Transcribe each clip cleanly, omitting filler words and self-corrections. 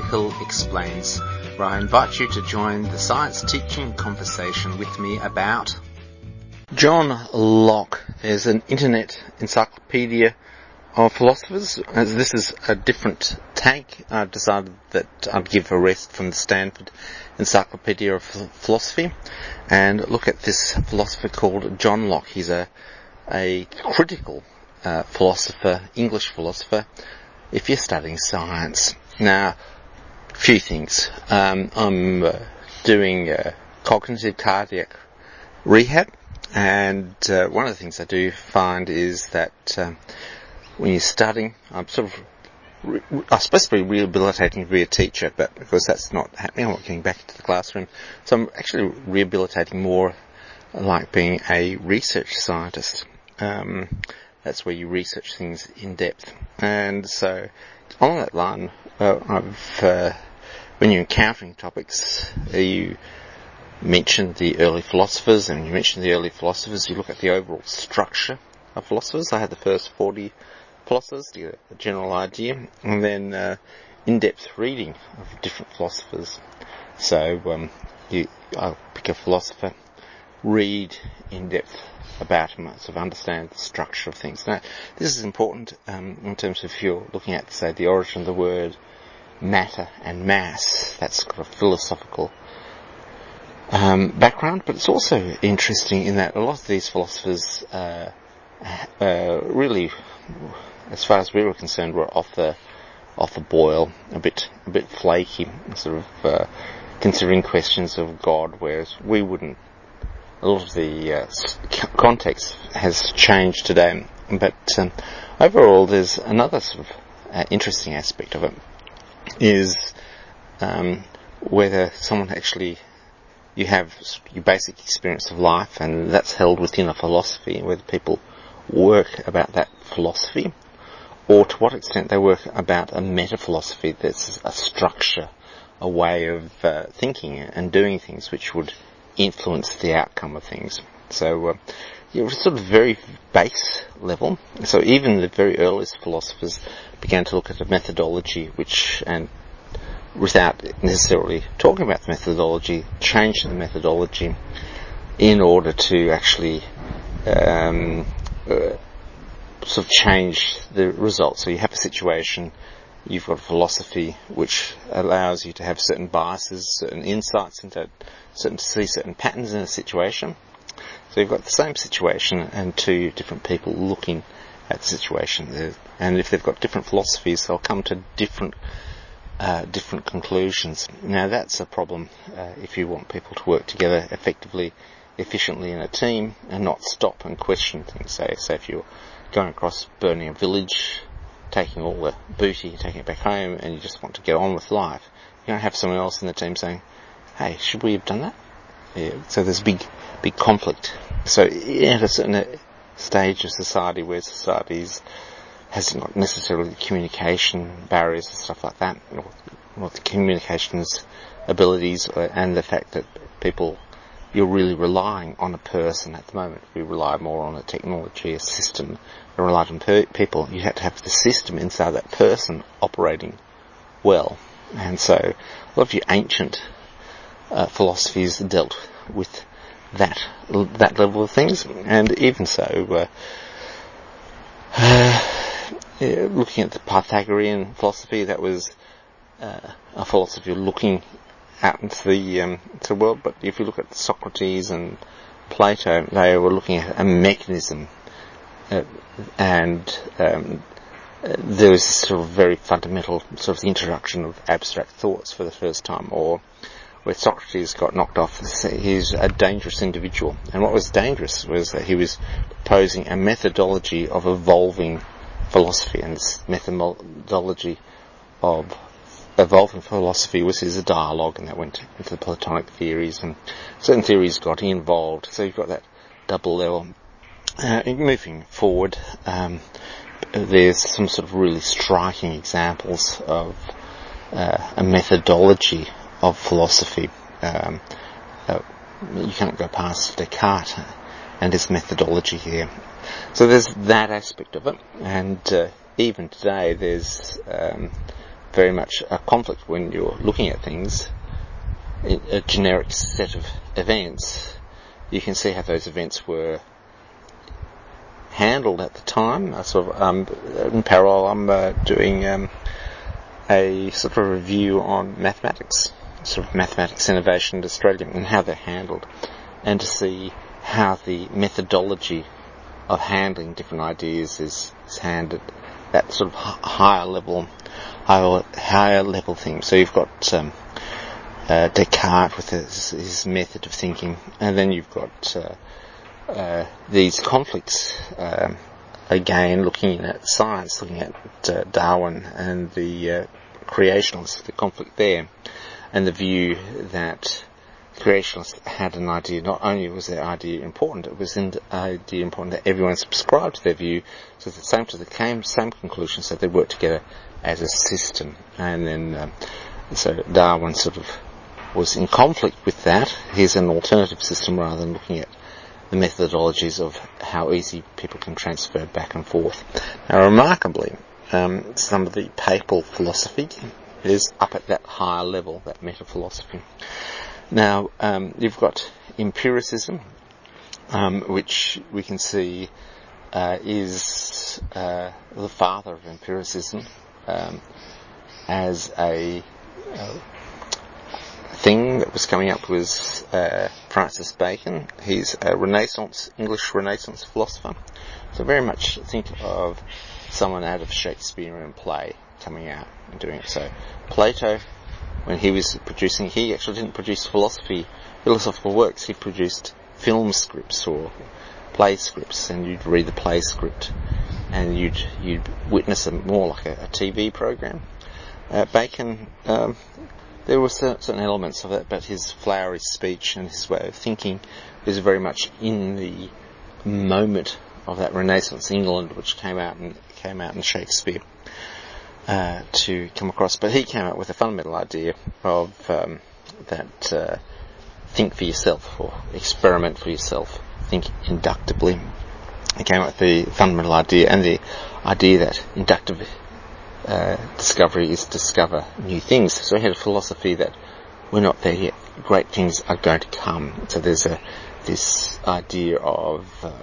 Michael Explains, where I invite you to join the science teaching conversation with me about John Locke. There's an internet encyclopedia of philosophers. As this is a different take, I've decided that I'd give a rest from the Stanford Encyclopedia of Philosophy and look at this philosopher called John Locke. He's a critical philosopher, English philosopher, if you're studying science. Now, a few things. I'm doing cognitive cardiac rehab, and one of the things I do find is that when you're studying, I'm supposed to be rehabilitating to be a teacher, but of course that's not happening. I'm not getting back into the classroom. So I'm actually rehabilitating more like being a research scientist. That's where you research things in depth. And so on that line, when you're encountering topics, you mention the early philosophers, and you mention the early philosophers, you look at the overall structure of philosophers. I had the first 40 philosophers to get a general idea, and then in-depth reading of different philosophers. So I'll pick a philosopher, read in depth about him, sort of understand the structure of things. Now, this is important in terms of if you're looking at, say, the origin of the word matter and mass. That's got a philosophical background, but it's also interesting in that a lot of these philosophers really, as far as we were concerned, were off the boil, a bit flaky, sort of considering questions of God, whereas we wouldn't. A lot of the context has changed today, but overall there's another sort of interesting aspect of it, is whether someone actually, you have your basic experience of life, and that's held within a philosophy, whether people work about that philosophy, or to what extent they work about a meta-philosophy that's a structure, a way of thinking and doing things which would influence the outcome of things. So sort of very base level. So even the very earliest philosophers began to look at a methodology which, and without necessarily talking about the methodology, change the methodology in order to actually sort of change the results. So you have a situation, you've got a philosophy which allows you to have certain biases, certain insights into see certain patterns in a situation. So you've got the same situation and two different people looking at the situation. And if they've got different philosophies, they'll come to different conclusions. Now that's a problem if you want people to work together effectively, efficiently in a team and not stop and question things. Say if you're going across, burning a village, taking all the booty, taking it back home, and you just want to get on with life, you don't have someone else in the team saying, hey, should we have done that? Yeah, so there's big conflict. So at a certain stage of society where societies hasn't got necessarily the communication barriers and stuff like that, or the communications abilities, and the fact that you're really relying on a person at the moment. We rely more on a technology, a system, than rely on people. You have to have the system inside that person operating well. And so a lot of your ancient philosophies dealt with that level of things. And even so, looking at the Pythagorean philosophy, that was a philosophy looking out into the world. But if you look at Socrates and Plato, they were looking at a mechanism, and there was sort of very fundamental sort of introduction of abstract thoughts for the first time, or where Socrates got knocked off. He's a dangerous individual, and what was dangerous was that he was proposing a methodology of evolving philosophy, and this methodology of evolving philosophy was a dialogue, and that went into the Platonic theories, and certain theories got involved. So you've got that double level. Moving forward, there's some sort of really striking examples of a methodology of philosophy. You can't go past Descartes and his methodology here. So there's that aspect of it, and even today there's very much a conflict when you're looking at things, a generic set of events. You can see how those events were handled at the time. In parallel, I'm doing a sort of review on mathematics, sort of mathematics innovation in Australia and how they're handled, and to see how the methodology of handling different ideas is handled, that sort of higher level thing. So you've got Descartes with his method of thinking, and then you've got these conflicts, again looking at science, looking at Darwin and the creationists, the conflict there, and the view that creationists had an idea. Not only was their idea important, it was an idea important that everyone subscribed to their view, so the same conclusion, so they worked together as a system. And then so Darwin sort of was in conflict with that. Here's an alternative system rather than looking at the methodologies of how easy people can transfer back and forth. Now, remarkably, some of the papal philosophy is up at that higher level, that meta-philosophy. Now, you've got empiricism, which we can see is the father of empiricism, as a thing that was coming up was Francis Bacon. He's a English Renaissance philosopher. So very much think of someone out of Shakespearean play coming out and doing it. So Plato, when he was producing, he actually didn't produce philosophical works. He produced film scripts or play scripts, and you'd read the play script and you'd witness it more like a TV program. Bacon, there were certain elements of it, but his flowery speech and his way of thinking was very much in the moment of that Renaissance England, which came out in Shakespeare to come across. But he came out with a fundamental idea of that think for yourself, or experiment for yourself, think inductively. He came up with the fundamental idea, and the idea that inductive discovery is discover new things. So he had a philosophy that we're not there yet. Great things are going to come. So there's this idea of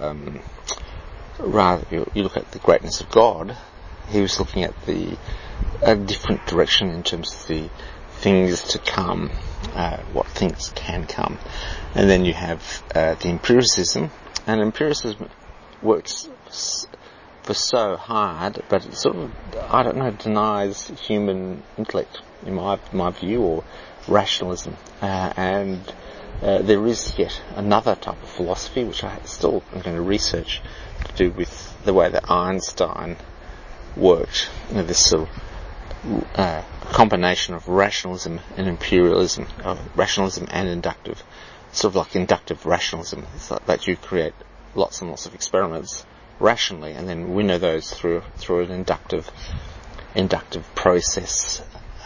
rather you look at the greatness of God. He was looking at a different direction in terms of the things to come, what things can come. And then you have the empiricism, and empiricism works for so hard, but it sort of, denies human intellect, in my view, or rationalism. And there is yet another type of philosophy, which I still am going to research, to do with the way that Einstein worked. This sort of combination of rationalism and empiricism, rationalism and inductive, sort of like inductive rationalism. It's like that you create lots and lots of experiments rationally, and then winnow those through an inductive process.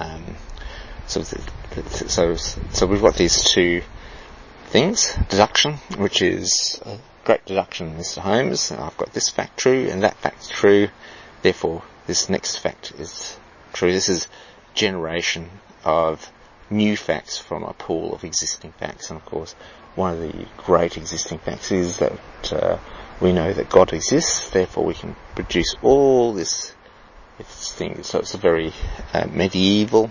So we've got these two things: deduction, which is great deduction, Mr. Holmes. I've got this fact true and that fact true, therefore this next fact is true. This is generation of new facts from a pool of existing facts, and of course one of the great existing facts is that we know that God exists, therefore we can produce all this thing. So it's a very medieval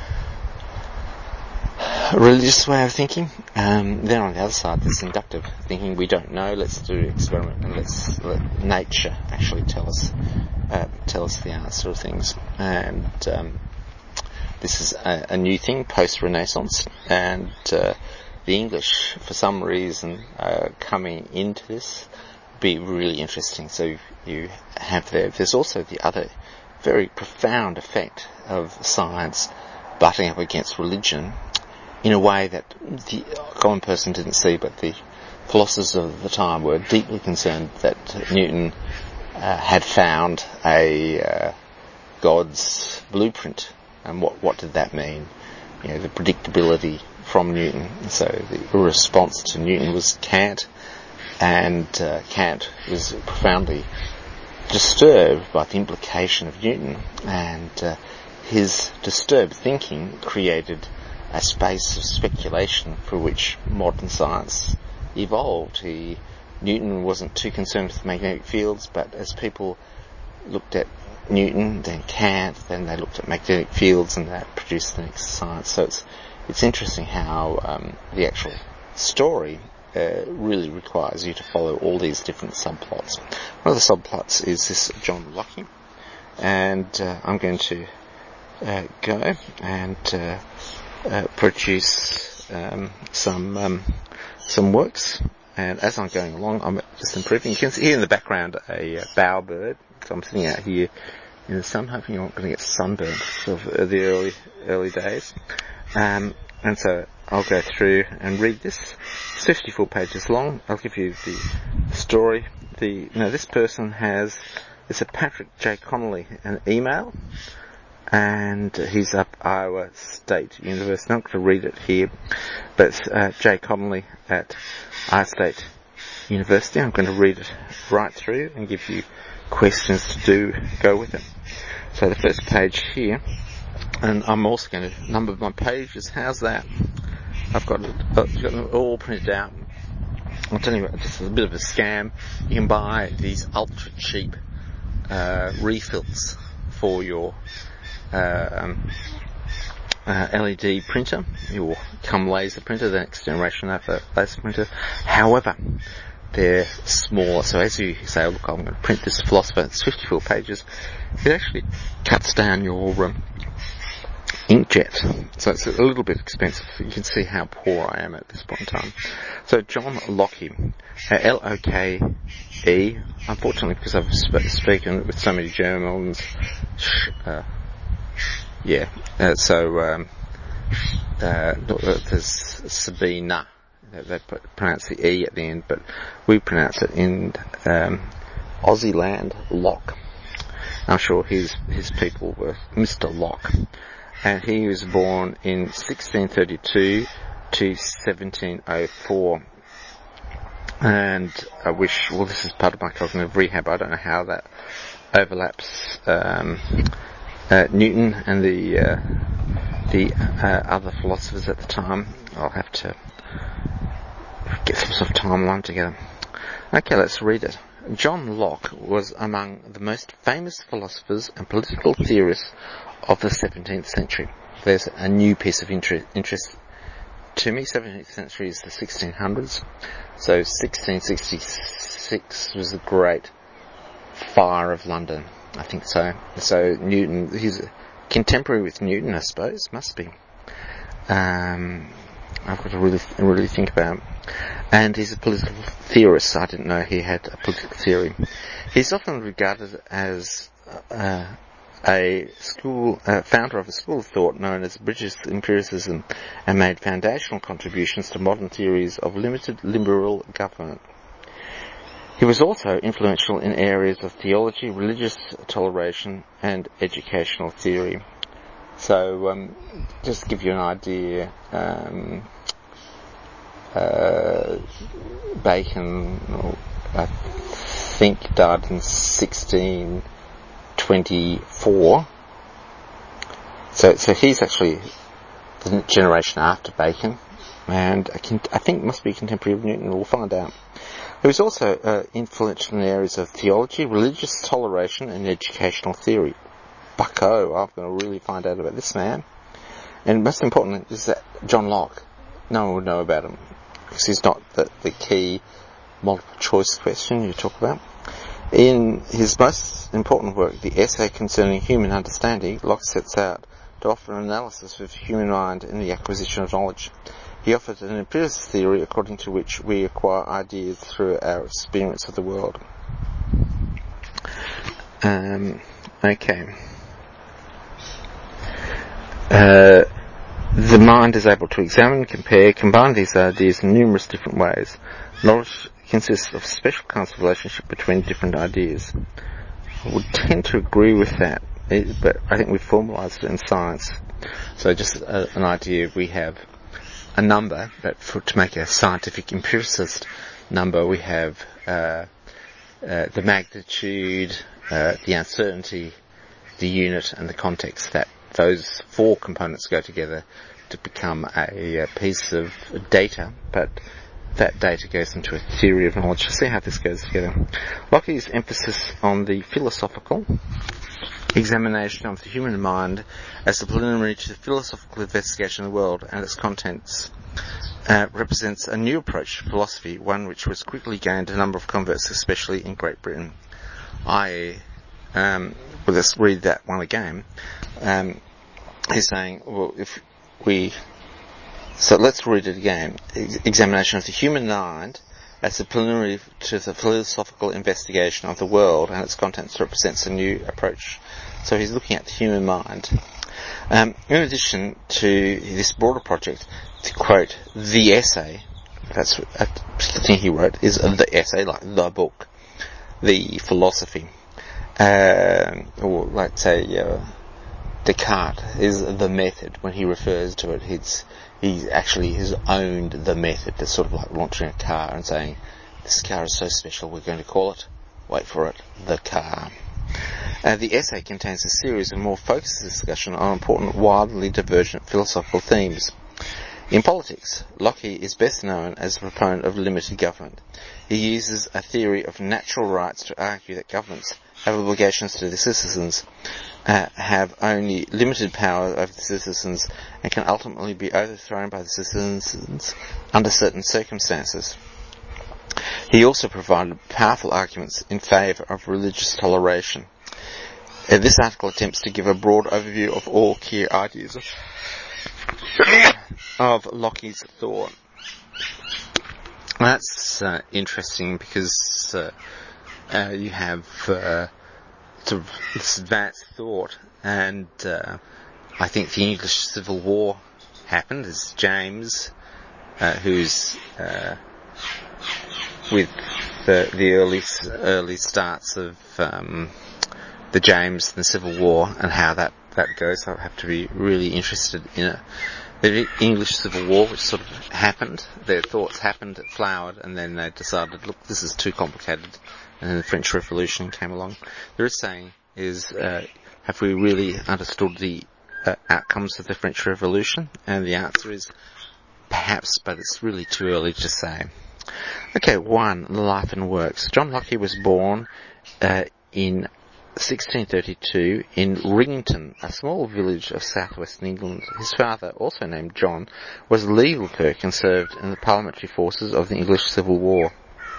religious way of thinking. Then on the other side, this inductive thinking: we don't know, let's do an experiment and let's let nature actually tell us the answer of things. And this is a new thing post-Renaissance, and the English, for some reason, coming into this, be really interesting. So you have there's also the other very profound effect of science butting up against religion in a way that the common person didn't see, but the philosophers of the time were deeply concerned that Newton had found a God's blueprint. And what did that mean? The predictability from Newton. So the response to Newton was Kant, and Kant was profoundly disturbed by the implication of Newton, and his disturbed thinking created a space of speculation for which modern science evolved. Newton wasn't too concerned with magnetic fields, but as people looked at Newton, then Kant, then they looked at magnetic fields, and that produced the next science. So it's interesting how the actual story really requires you to follow all these different subplots. One of the subplots is this John Locke, and I'm going to go and produce some works. And as I'm going along, I'm just improving. You can see here in the background a bowerbird. So I'm sitting out here in the sun, hoping you're not going to get sunburned of the early days. And so I'll go through and read this. It's 54 pages long. I'll give you the story. This person it's a Patrick J. Connolly, an email, and he's up Iowa State University. I'm not going to read it here, but it's J. Connolly at Iowa State University. I'm going to read it right through and give you questions to go with it. So the first page here, and I'm also going to number my pages. How's that? I've got them all printed out. I'll tell you what, just a bit of a scam. You can buy these ultra cheap refills for your LED printer, your laser printer, the next generation of laser printer. However, they're smaller, so as you say, look, I'm going to print this philosopher, it's 54 pages, it actually cuts down your inkjet, so it's a little bit expensive. You can see how poor I am at this point in time. So John Locke, L-O-K-E, unfortunately, because I've spoken with so many Germans, there's Sabina. They pronounce the E at the end, but we pronounce it in Aussie land, Locke. I'm sure his people were Mr. Locke. And he was born in 1632 to 1704. And I wish, this is part of my cognitive rehab, I don't know how that overlaps Newton and the other philosophers at the time. I'll have to get some sort of timeline together. Okay, let's read it. John Locke was among the most famous philosophers and political theorists of the 17th century. There's a new piece of interest to me. 17th century is the 1600s. So 1666 was the Great Fire of London. I think so. So Newton, he's contemporary with Newton, I suppose. Must be. I've got to really think about him. And he's a political theorist. I didn't know he had a political theory. He's often regarded as a founder of a school of thought known as British empiricism, and made foundational contributions to modern theories of limited liberal government. He was also influential in areas of theology, religious toleration, and educational theory. So, just to give you an idea, Bacon, I think, died in 1624. So he's actually the generation after Bacon, and I think must be contemporary of Newton. We'll find out. He was also influential in areas of theology, religious toleration, and educational theory. Bucko, I'm going to really find out about this man. And most important is that John Locke, no one would know about him, because he's not the key multiple choice question you talk about. In his most important work, The Essay Concerning Human Understanding, Locke sets out to offer an analysis of the human mind and the acquisition of knowledge. He offered an empiricist theory according to which we acquire ideas through our experience of the world. Okay. The mind is able to examine, compare, combine these ideas in numerous different ways. Knowledge consists of special kinds of relationship between different ideas. I would tend to agree with that, but I think we've formalised it in science. So just an idea, we have a number, but to make a scientific empiricist number, we have the magnitude, the uncertainty, the unit, and the context. those four components go together to become a piece of data, but that data goes into a theory of knowledge. To see how this goes together, Locke's emphasis on the philosophical examination of the human mind as the preliminary to the philosophical investigation of the world and its contents represents a new approach to philosophy, one which was quickly gained a number of converts, especially in Great Britain. Let's read that one again. He's saying, let's read it again. Examination of the human mind as the preliminary to the philosophical investigation of the world and its contents represents a new approach. So he's looking at the human mind. In addition to this broader project, to quote the essay, that's a thing he wrote, is the essay, like the book, the philosophy, or let's say Descartes is the method. When he refers to it, he actually has owned the method. That's sort of like launching a car and saying, this car is so special, we're going to call it, wait for it, the car. The essay contains a series of more focused discussion on important, wildly divergent philosophical themes. In politics, Locke is best known as a proponent of limited government. He uses a theory of natural rights to argue that governments have obligations to the citizens, have only limited power over the citizens, and can ultimately be overthrown by the citizens under certain circumstances. He also provided powerful arguments in favour of religious toleration. This article attempts to give a broad overview of all key ideas of Locke's thought. That's interesting because you have sort of this advanced thought, and I think the English Civil War happened as James, who's with the early starts of the James and the Civil War and how that goes. I'll have to be really interested in it. The English Civil War, which sort of happened, their thoughts happened, it flowered, and then they decided, look, this is too complicated, and then the French Revolution came along. They're saying is, have we really understood the outcomes of the French Revolution? And the answer is perhaps, but it's really too early to say. Okay, 1. Life and works. John Locke was born in 1632 in Rington, a small village of southwestern England. His father, also named John, was a legal clerk and served in the parliamentary forces of the English Civil War.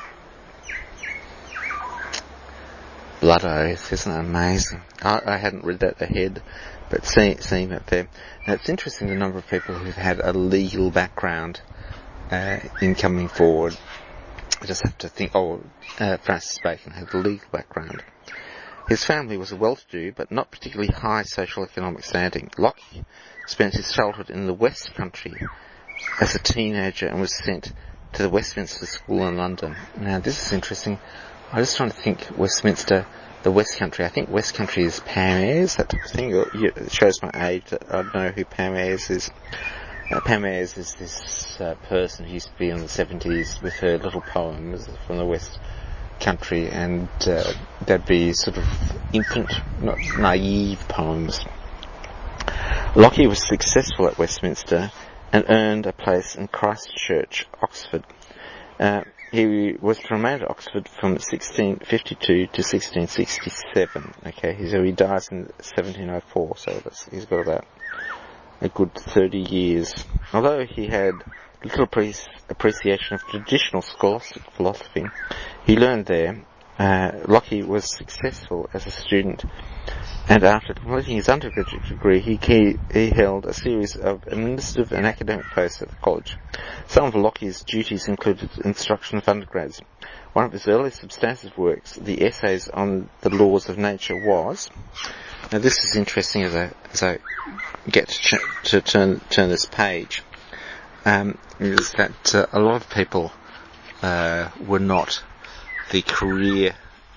Blood oath, isn't it amazing? I hadn't read that ahead, but seeing that there. Now it's interesting the number of people who've had a legal background in coming forward. I just have to think, Francis Bacon had a legal background. His family was a well-to-do, but not particularly high social economic standing. Locke spent his childhood in the West Country as a teenager and was sent to the Westminster School in London. Now, this is interesting. I was trying to think Westminster, the West Country. I think West Country is Pam Ayres, that type of thing. It shows my age that I don't know who Pam Ayres is. Pam Ayres is this person who used to be in the 70s with her little poems from the West Country, and they'd be sort of infant, not naive poems. Locke was successful at Westminster and earned a place in Christ Church, Oxford. He was to remain at Oxford from 1652 to 1667. Okay, so he dies in 1704, so he's got about a good 30 years. Although he had little appreciation of traditional scholastic philosophy, he learned there. Locke was successful as a student, and after completing his undergraduate degree, he held a series of administrative and academic posts at the college. Some of Locke's duties included instruction of undergrads. One of his early substantive works, the Essays on the Laws of Nature, was. Now this is interesting as I get to turn this page. Is that a lot of people were not the career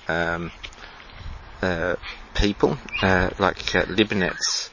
people, like Leibniz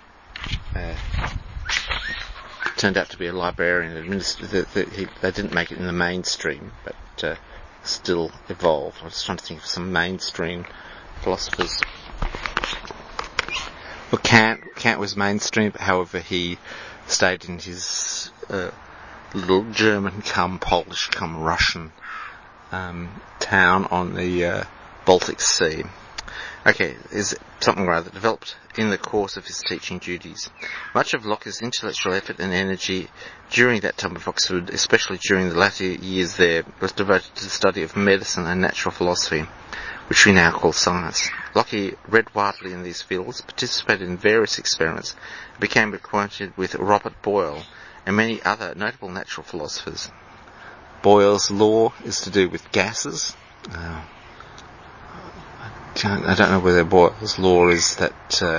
turned out to be a librarian. They didn't make it in the mainstream, but still evolved. I was trying to think of some mainstream philosophers. Well, Kant was mainstream, however, he stayed in his little German cum Polish cum Russian town on the Baltic Sea. Okay, is something rather developed in the course of his teaching duties. Much of Locke's intellectual effort and energy during that time of Oxford, especially during the latter years there, was devoted to the study of medicine and natural philosophy, which we now call science. Locke read widely in these fields, participated in various experiments, and became acquainted with Robert Boyle and many other notable natural philosophers. Boyle's law is to do with gases. I don't know whether Boyle's law is that...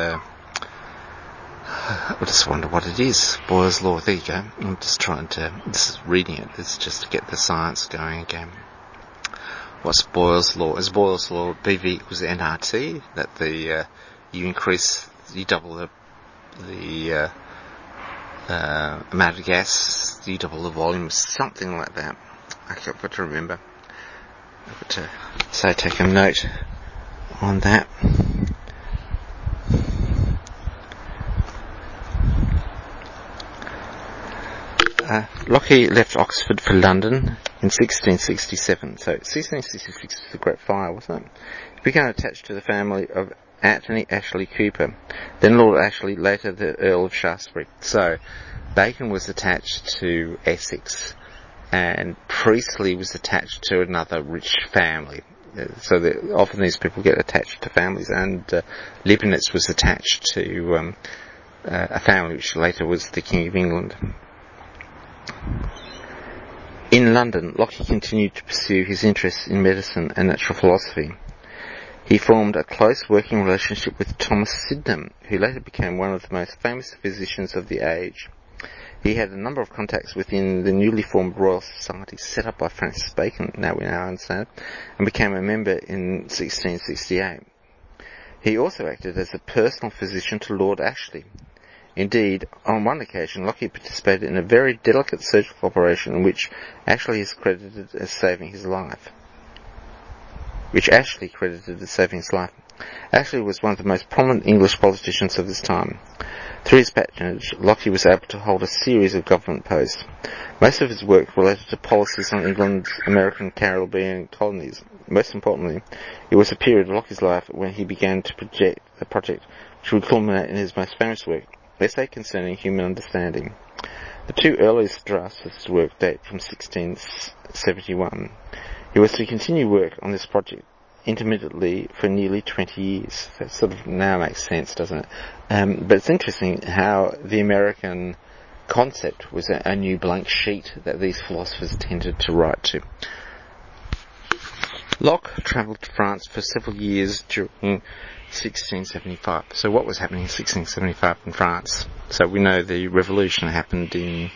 I just wonder what it is. Boyle's law, there you go. I'm just trying to... This is reading it. It's just to get the science going again. What's Boyle's law? Is Boyle's law BV equals nRT? That you double the amount of gas, you double the volume, something like that. I've got to remember. I've got to take a note on that. Locke left Oxford for London in 1667. So 1666 was the Great Fire, wasn't it? He became attached to the family of Anthony Ashley Cooper, then Lord Ashley, later the Earl of Shaftesbury. So Bacon was attached to Essex, and Priestley was attached to another rich family. So often these people get attached to families, and Leibniz was attached to a family which later was the King of England. In London, Locke continued to pursue his interests in medicine and natural philosophy. He formed a close working relationship with Thomas Sydenham, who later became one of the most famous physicians of the age. He had a number of contacts within the newly formed Royal Society set up by Francis Bacon, now we understand, and became a member in 1668. He also acted as a personal physician to Lord Ashley. Indeed, on one occasion, Locke participated in a very delicate surgical operation in which Ashley is credited as saving his life. Ashley was one of the most prominent English politicians of his time. Through his patronage, Locke was able to hold a series of government posts. Most of his work related to policies on England's American Caribbean colonies. Most importantly, it was a period of Locke's life when he began to project a project which would culminate in his most famous work, Essay Concerning Human Understanding. The two earliest drafts of his work date from 1671. He was to continue work on this project intermittently for nearly 20 years. That sort of now makes sense, doesn't it? But it's interesting how the American concept was a new blank sheet that these philosophers tended to write to. Locke travelled to France for several years during 1675. So what was happening in 1675 in France? So we know the revolution happened in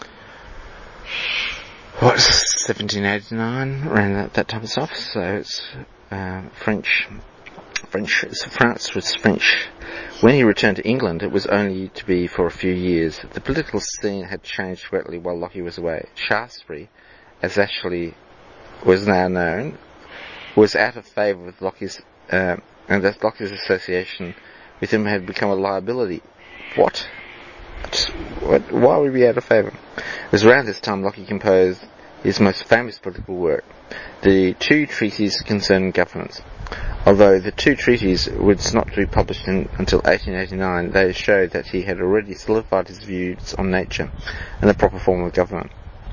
1789, around that type of stuff. So it's French. So France was French. When he returned to England, it was only to be for a few years. The political scene had changed greatly while Locke was away. Shaftesbury, as Ashley was now known, was out of favour with Locke's, and that Locke's association with him had become a liability. What? Why would he be out of favour? It was around this time Locke composed his most famous political work, the two treatises concerning governance. Although the two treatises were not to be published until 1889, they showed that he had already solidified his views on nature and the proper form of government.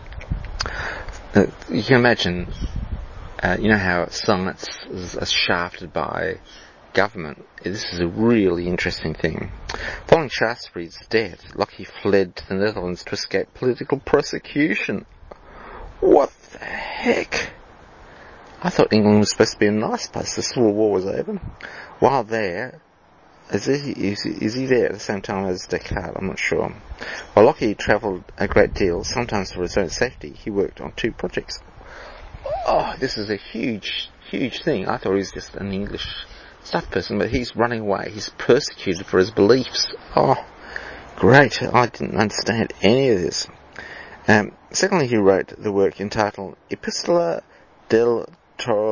You can imagine, you know how science is shafted by government. This is a really interesting thing. Following Shaftesbury's death, Locke fled to the Netherlands to escape political persecution. What the heck? I thought England was supposed to be a nice place. The Civil War was over. While there, is he there at the same time as Descartes? I'm not sure. While Locke travelled a great deal, sometimes for his own safety, he worked on two projects. Oh, this is a huge, huge thing. I thought he was just an English stuff person, but he's running away. He's persecuted for his beliefs. Oh, great. I didn't understand any of this. Secondly, he wrote the work entitled Epistola del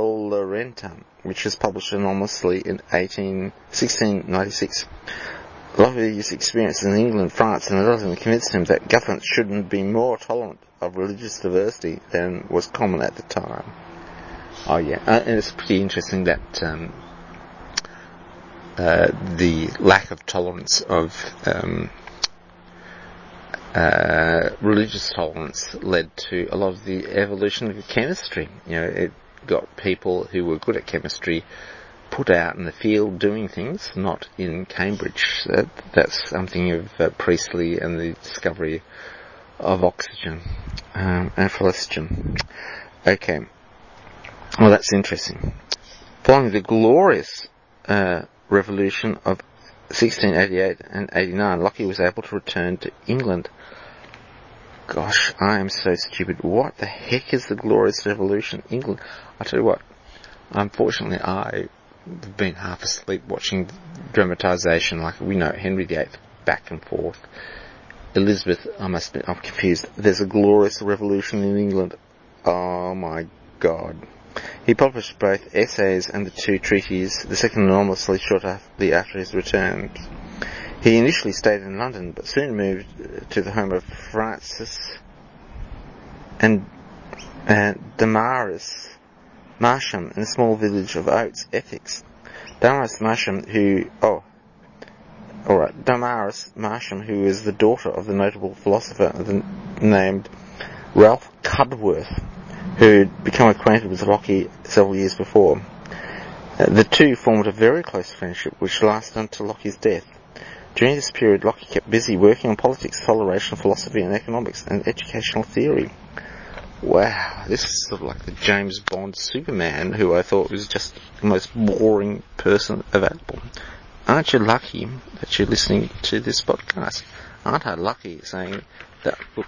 Tollerantum, which was published anonymously in 1696. Lockie's experiences in England, France and Ireland convinced him that governments shouldn't be more tolerant of religious diversity than was common at the time. Oh yeah, and it's pretty interesting that the lack of tolerance of religious tolerance led to a lot of the evolution of chemistry. It got people who were good at chemistry put out in the field doing things, not in Cambridge. That's something of Priestley and the discovery of oxygen and phlogiston. Okay, well, that's interesting. Following the glorious revolution of 1688 and 89, Lockie was able to return to England. Gosh, I am so stupid. What the heck is the glorious revolution? England. I'll tell you what, unfortunately I've been half asleep watching dramatisation, like we know Henry VIII, back and forth. Elizabeth, I'm confused. There's a glorious revolution in England. Oh my God. He published both essays and the two treatises, the second enormously shortly after his return. He initially stayed in London, but soon moved to the home of Francis and Damaris Marsham in the small village of Oates, Essex. Damaris Marsham, who is the daughter of the notable philosopher named Ralph Cudworth, who had become acquainted with Lockie several years before. The two formed a very close friendship which lasted until Lockie's death. During this period, Lockie kept busy working on politics, toleration, philosophy and economics and educational theory. Wow, this is sort of like the James Bond Superman, who I thought was just the most boring person available. Aren't you lucky that you're listening to this podcast? Aren't I lucky saying that, look,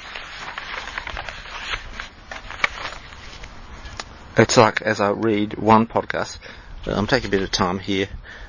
it's like as I read one podcast, I'm taking a bit of time here,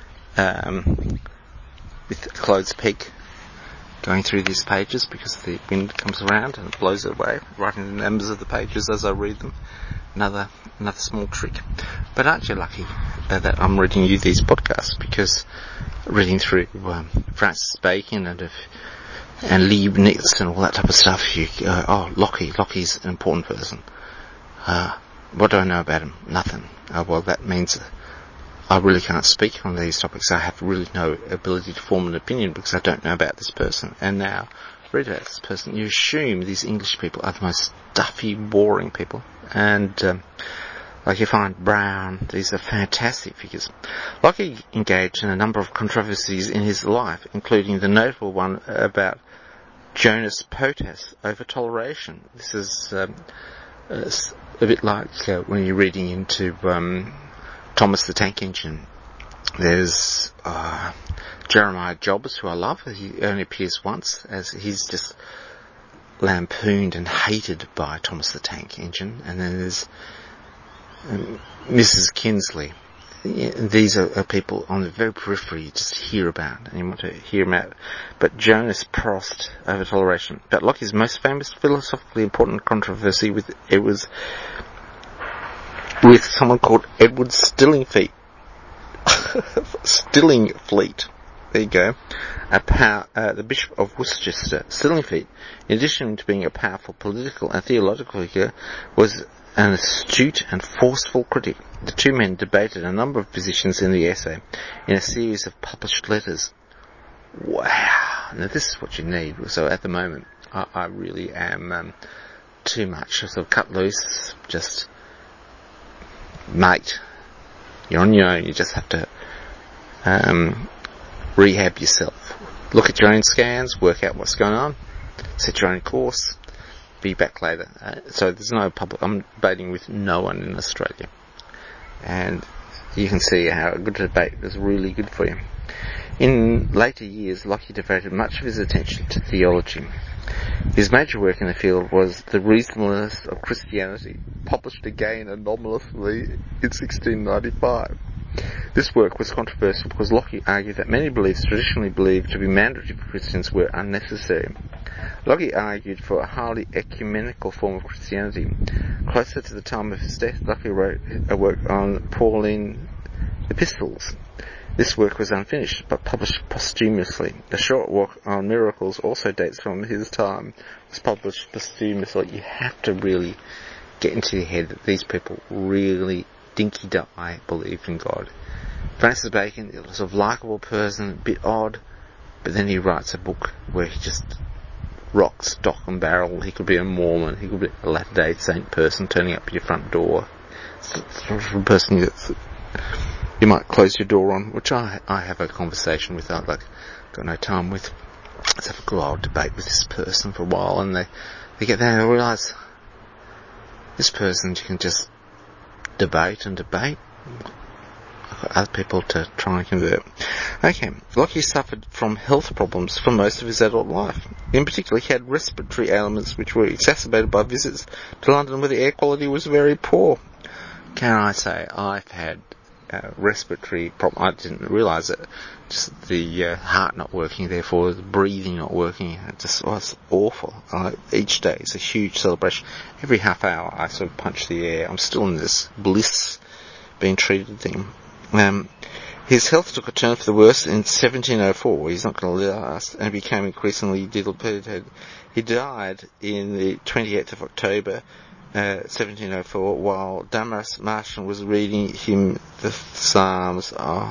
with clothes peg, going through these pages because the wind comes around and it blows it away, writing the numbers of the pages as I read them. Another small trick. But aren't you lucky that I'm reading you these podcasts, because reading through Francis Bacon and Leibniz and all that type of stuff, you go, Lockie's an important person. What do I know about him? Nothing. Well, that means I really can't speak on these topics. I have really no ability to form an opinion because I don't know about this person. And now, read about this person, you assume these English people are the most stuffy, boring people. And, like you find Brown, these are fantastic figures. Lockie engaged in a number of controversies in his life, including the notable one about Jonas Potas over toleration. This is a bit like when you're reading into Thomas the Tank Engine. There's Jeremiah Jobbs, who I love. He only appears once, as he's just lampooned and hated by Thomas the Tank Engine. And then there's Mrs. Kinsley. These are people on the very periphery you just hear about, and you want to hear them out. But Jonas Prost over toleration. But Lockie's most famous philosophically important controversy was with someone called Edward Stillingfleet. Stillingfleet. There you go. The Bishop of Worcester. Stillingfleet, in addition to being a powerful political and theological figure, was an astute and forceful critic. The two men debated a number of positions in the essay in a series of published letters. Wow. Now this is what you need. So at the moment, I really am too much sort of cut loose, just mate, you're on your own. You just have to rehab yourself. Look at your own scans, work out what's going on, set your own course, be back later. So there's no public, I'm debating with no one in Australia. And you can see how a good debate is really good for you. In later years, Lockie devoted much of his attention to theology. His major work in the field was The Reasonableness of Christianity, published again anomalously in 1695. This work was controversial because Lockie argued that many beliefs traditionally believed to be mandatory for Christians were unnecessary. Lockie argued for a highly ecumenical form of Christianity. Closer to the time of his death, Lockie wrote a work on Pauline epistles. This work was unfinished, but published posthumously. A short work on miracles also dates from his time. It was published posthumously. You have to really get into your head that these people really dinky-die believed in God. Francis Bacon, a sort of likeable person, a bit odd, but then he writes a book where he just rocks stock and barrel. He could be a Mormon, he could be a Latter-day Saint person turning up at your front door. Sort of person that you might close your door on, which I have a conversation with. I've got no time with. Let's have a good old debate with this person for a while, and they get there and they realise this person you can just debate and debate. I've got other people to try and convert. Okay, Locke suffered from health problems for most of his adult life. In particular, he had respiratory ailments which were exacerbated by visits to London where the air quality was very poor. Can I say, I've had respiratory problem. I didn't realise it. Just the heart not working, therefore the breathing not working. It just was awful. Each day is a huge celebration. Every half hour I sort of punch the air. I'm still in this bliss being treated thing. His health took a turn for the worse in 1704. He's not going to last, and became increasingly debilitated. He died in the 28th of October, 1704, while Damaris Marshall was reading him the Psalms.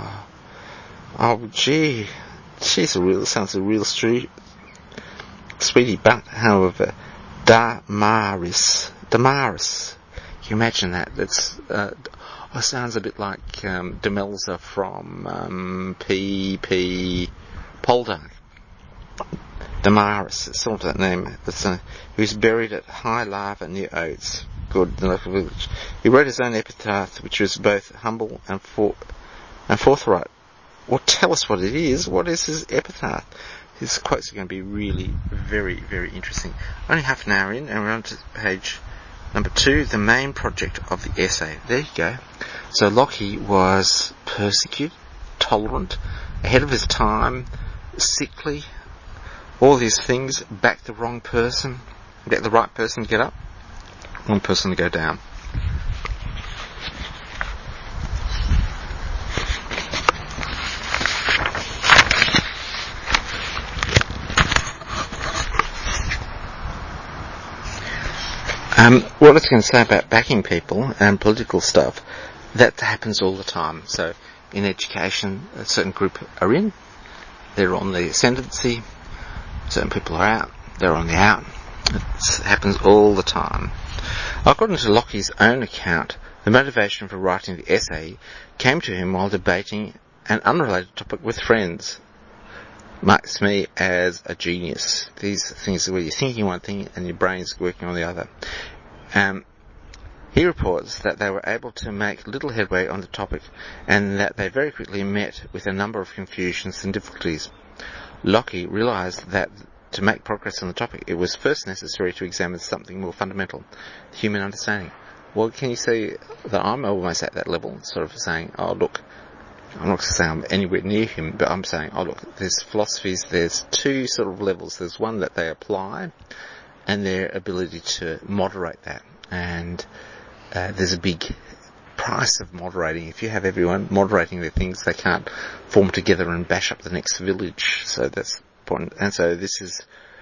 Gee, sounds a real sweetie, but however, Damaris. Can you imagine that? That's, sounds a bit like, Demelza from, P. Poldark. Damaris, it's sort of that name. He was buried at High Lava near Oates, good, the local village. He wrote his own epitaph, which was both humble and forthright. Well, tell us what it is. What is his epitaph? His quotes are going to be really very, very interesting. Only half an hour in, and we're on to page number 2, the main project of the essay. There you go. So Locke was persecuted, tolerant, ahead of his time, sickly, all these things, back the wrong person, get the right person to get up, wrong person to go down. What I was going to say about backing people and political stuff, that happens all the time. So in education, a certain group are in, they're on the ascendancy, certain people are out, they're on the out. It happens all the time. According to Locke's own account, the motivation for writing the essay came to him while debating an unrelated topic with friends. Marks me as a genius. These things where you're thinking one thing and your brain's working on the other. He reports that they were able to make little headway on the topic and that they very quickly met with a number of confusions and difficulties. Locke realised that to make progress on the topic, it was first necessary to examine something more fundamental, human understanding. Well, can you see that I'm almost at that level, sort of saying, oh look, I'm not saying I'm anywhere near him, but I'm saying, oh look, there's philosophies, there's two sort of levels. There's one that they apply, and their ability to moderate that. And there's a big price of moderating. If you have everyone moderating their things, they can't form together and bash up the next village. So that's the point. And so this is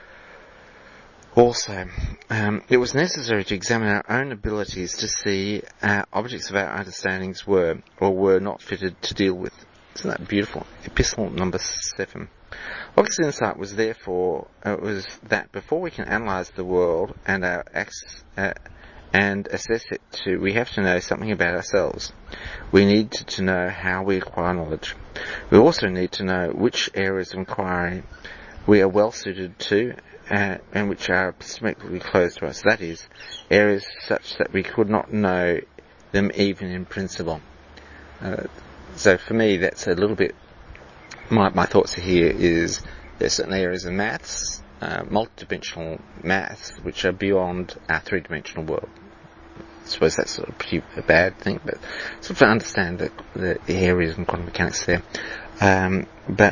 also, it was necessary to examine our own abilities to see objects of our understandings were or were not fitted to deal with. Isn't that beautiful? Epistle number 7. Locke's insight was therefore was that before we can analyse the world and our acts and assess it, we have to know something about ourselves. We need to know how we acquire knowledge. We also need to know which areas of inquiry we are well suited to and which are epistemically closed to us. That is, areas such that we could not know them even in principle. So for me, that's a little bit. My thoughts here is there's certain areas of maths, multidimensional maths, which are beyond our three-dimensional world. I suppose that's sort of a bad thing, but sort of to understand the areas in quantum mechanics there. I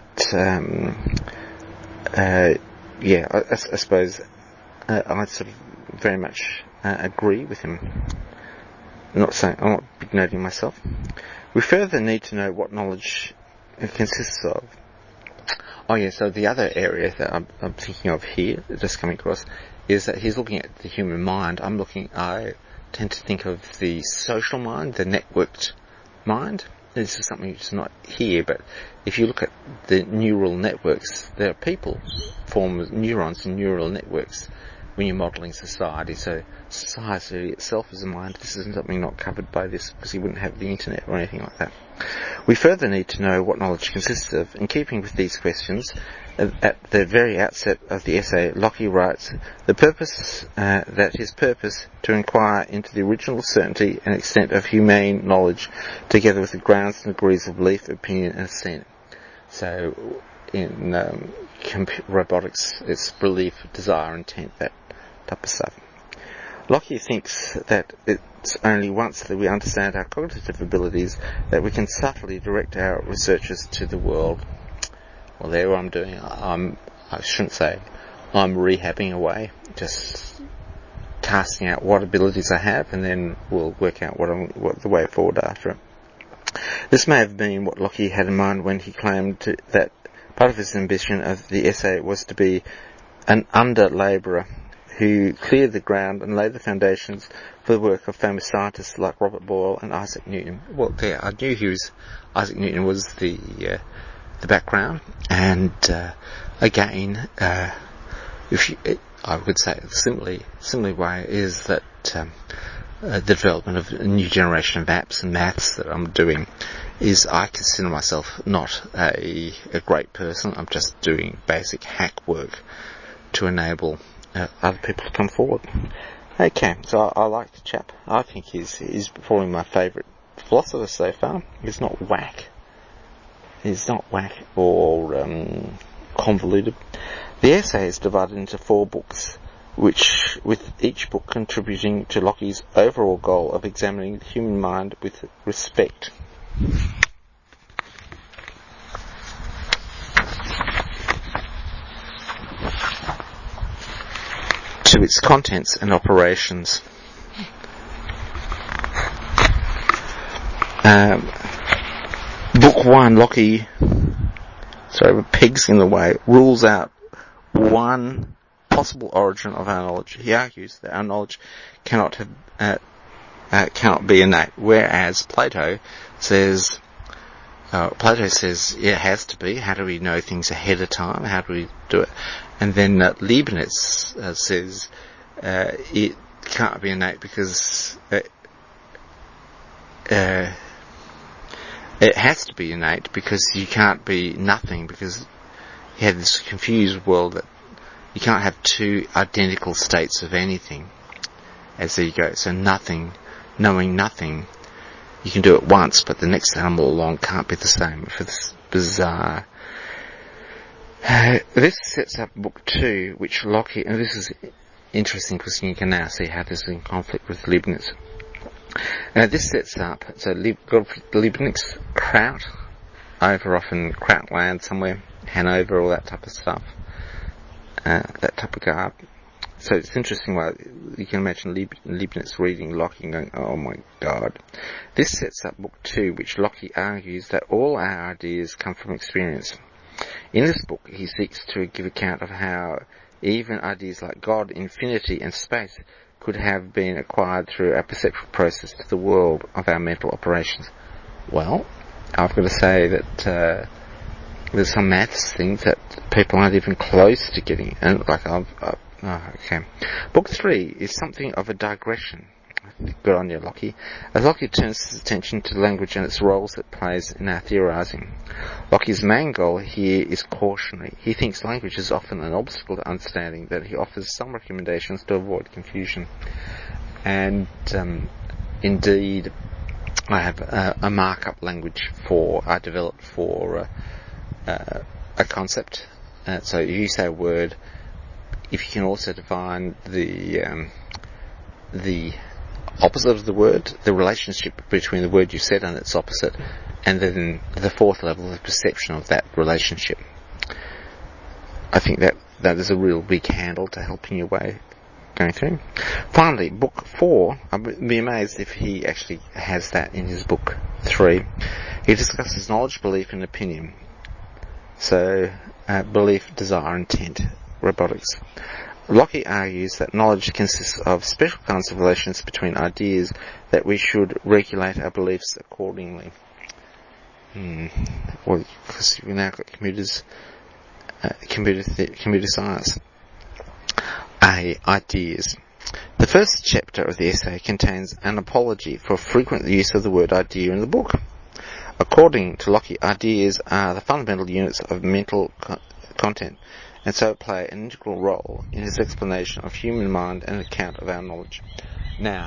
suppose I sort of very much agree with him. I'm not big noting myself. We further need to know what knowledge consists of. Oh yeah, so the other area that I'm thinking of here, just coming across, is that he's looking at the human mind. I tend to think of the social mind, the networked mind. This is something which is not here, but if you look at the neural networks, there are people form neurons in neural networks when you're modelling society. So society itself is a mind. This is something not covered by this because you wouldn't have the internet or anything like that. We further need to know what knowledge consists of. In keeping with these questions, at the very outset of the essay, Locke writes, that his purpose to inquire into the original certainty and extent of humane knowledge, together with the grounds and degrees of belief, opinion and assent. So, in robotics, it's belief, desire, intent, that type of stuff. Locke thinks that it's only once that we understand our cognitive abilities that we can subtly direct our researches to the world. Well, there I'm doing. I shouldn't say I'm rehabbing away, just casting out what abilities I have, and then we'll work out what the way forward after it. This may have been what Locke had in mind when he claimed that part of his ambition of the essay was to be an under-labourer who cleared the ground and laid the foundations for the work of famous scientists like Robert Boyle and Isaac Newton. Well, yeah, I knew Isaac Newton was the background, and again, I would say the simile way is that the development of a new generation of apps and maths that I'm doing is I consider myself not a great person. I'm just doing basic hack work to enable other people to come forward. Okay, so I like the chap. I think he's probably my favourite philosopher so far. He's not whack. He's not whack or convoluted. The essay is divided into 4 books, with each book contributing to Locke's overall goal of examining the human mind with respect. To its contents and operations. Book 1, Locke, pegs in the way, rules out one possible origin of our knowledge. He argues that our knowledge cannot be innate, whereas Plato says it has to be. How do we know things ahead of time? How do we do it? And then Leibniz says it can't be innate because it has to be innate because you can't be nothing, because you have this confused world that you can't have 2 identical states of anything. As there you go. So knowing nothing, you can do it once, but the next animal along can't be the same for this bizarre. This sets up book 2, which Locke, and this is interesting because you can now see how this is in conflict with Leibniz. This sets up, so Leibniz, Kraut, over off in Krautland somewhere, Hanover, all that type of stuff, that type of garb. So it's interesting, you can imagine Leibniz reading Locke and going, oh my god. This sets up book 2, which Locke argues that all our ideas come from experience. In this book, he seeks to give account of how even ideas like God, infinity and space could have been acquired through our perceptual process to the world of our mental operations. Well, I've got to say that there's some maths things that people aren't even close to getting, and okay. Book 3 is something of a digression. Good on you, Locke. As Locke turns his attention to language and its roles it plays in our theorising. Locke's main goal here is cautionary. He thinks language is often an obstacle to understanding, that he offers some recommendations to avoid confusion. And indeed, I have a markup language I developed for a concept. So you say a word, if you can also define the opposite of the word, the relationship between the word you said and its opposite, and then the 4th level of perception of that relationship. I think that is a real big handle to helping your way going through. Finally, book 4, I'd be amazed if he actually has that in his book 3. He discusses knowledge, belief, and opinion. So, belief, desire, intent, robotics. Locke argues that knowledge consists of special kinds of relations between ideas, that we should regulate our beliefs accordingly. Well, because we've now got computer science. Ideas. The first chapter of the essay contains an apology for frequent use of the word idea in the book. According to Locke, ideas are the fundamental units of mental content, and so play an integral role in his explanation of human mind and account of our knowledge. Now,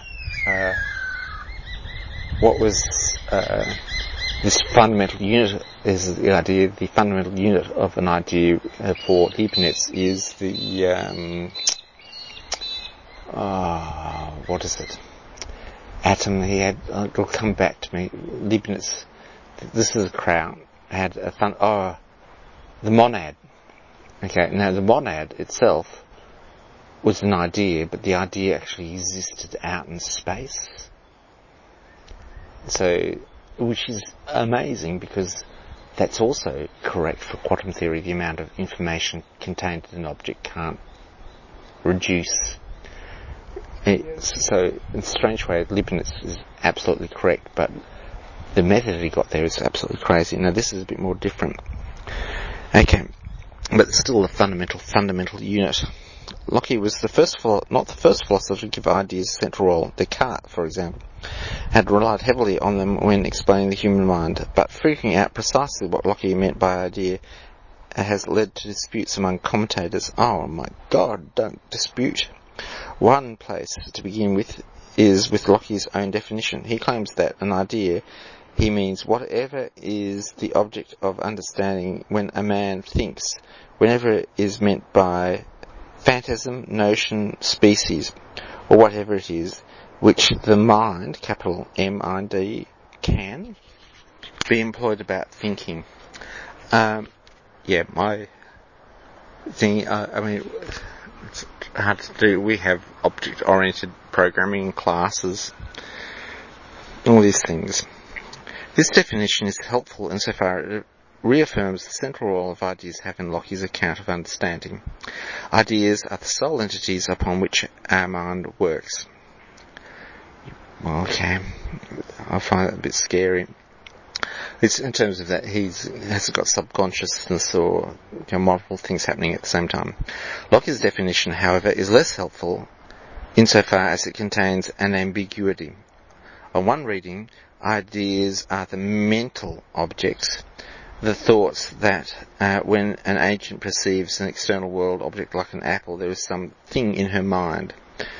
what was this fundamental unit? Is the idea, the fundamental unit of an idea for Leibniz is the what is it? Atom. He had. It'll come back to me. Leibniz. This is a crown. Had a the monad. Okay. Now the monad itself was an idea, but the idea actually existed out in space. So, which is amazing because that's also correct for quantum theory. The amount of information contained in an object can't reduce. So, in a strange way, Leibniz is absolutely correct, but the method he got there is absolutely crazy. Now, this is a bit more different. Okay, but still the fundamental unit. Locke was not the first philosopher to give ideas a central role. Descartes, for example, had relied heavily on them when explaining the human mind, but figuring out precisely what Locke meant by idea has led to disputes among commentators. Oh my God, don't dispute. One place to begin with is with Locke's own definition. He claims that an idea, he means whatever is the object of understanding when a man thinks, whenever it is meant by phantasm, notion, species, or whatever it is, which the mind, capital M-I-D, can be employed about thinking. My thing, it's hard to do. We have object-oriented programming classes, all these things. This definition is helpful insofar as it reaffirms the central role of ideas have in Locke's account of understanding. Ideas are the sole entities upon which our mind works. Well, okay, I find that a bit scary. It's in terms of that he hasn't got subconsciousness or multiple things happening at the same time. Locke's definition, however, is less helpful insofar as it contains an ambiguity. On one reading, ideas are the mental objects, the thoughts that when an agent perceives an external world object like an apple, there is some thing in her mind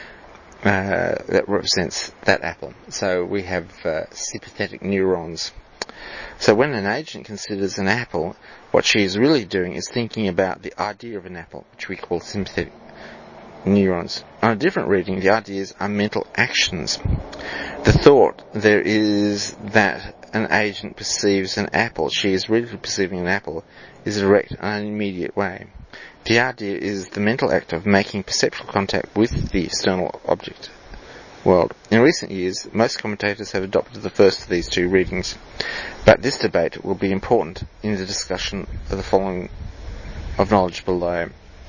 that represents that apple. So we have sympathetic neurons. So when an agent considers an apple, what she is really doing is thinking about the idea of an apple, which we call sympathetic neurons. On a different reading, the ideas are mental actions. The thought there is that an agent perceives an apple, she is really perceiving an apple, is direct and an immediate way. The idea is the mental act of making perceptual contact with the external object world. In recent years, most commentators have adopted the first of these two readings, but this debate will be important in the discussion of the following of knowledge below.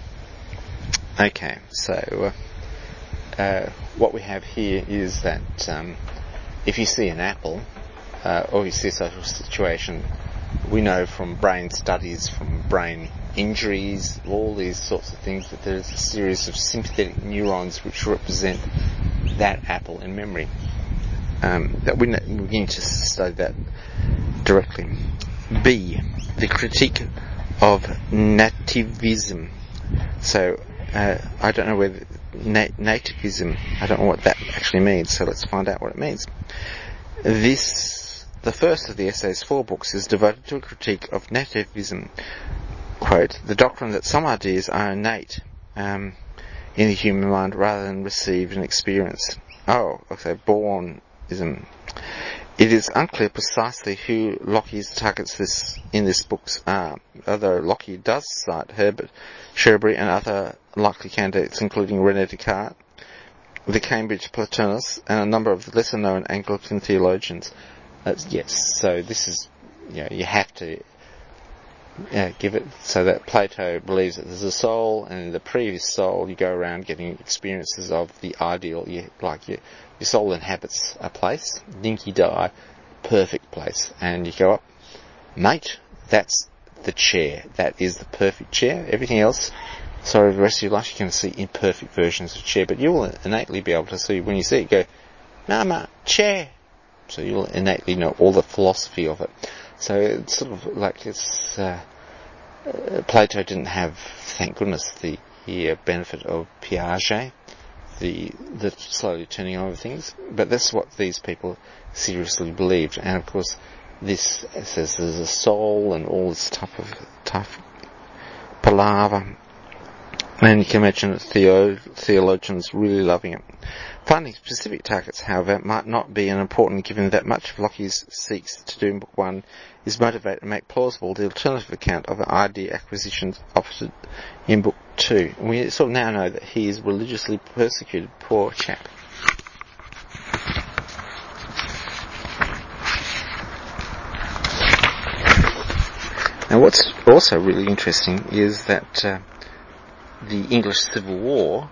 Okay, so what we have here is that if you see an apple, or you see such a situation, we know from brain studies, from brain injuries, all these sorts of things, that there's a series of sympathetic neurons which represent that apple in memory. That we begin to study that directly. B, the critique of nativism. So, I don't know whether nativism, I don't know what that actually means, so let's find out what it means. The first of the essay's 4 books is devoted to a critique of nativism. Quote, the doctrine that some ideas are innate in the human mind rather than received and experienced. Bornism. It is unclear precisely who Locke's targets in this book are, although Locke does cite Herbert Sherbury and other likely candidates, including René Descartes, the Cambridge Platonists, and a number of lesser-known Anglican theologians. Yes, so this is you have to give it so that Plato believes that there's a soul, and in the previous soul you go around getting experiences of the ideal. Your soul inhabits a place, dinky die, perfect place, and you go up, mate, that's the chair, that is the perfect chair. Everything else, sorry, the rest of your life you can see imperfect versions of chair, but you will innately be able to see, when you see it, go, mama, chair. So you'll innately know all the philosophy of it. So it's sort of like Plato didn't have, thank goodness, the benefit of Piaget, the slowly turning over things, but that's what these people seriously believed. And of course, this says there's a soul and all this tough palaver. And you can imagine theologians really loving it. Finding specific targets, however, might not be unimportant, given that much of Locke's seeks to do in Book 1 is motivate and make plausible the alternative account of idea acquisitions offered in Book 2. And we sort of now know that he is religiously persecuted, poor chap. Now what's also really interesting is that the English Civil War,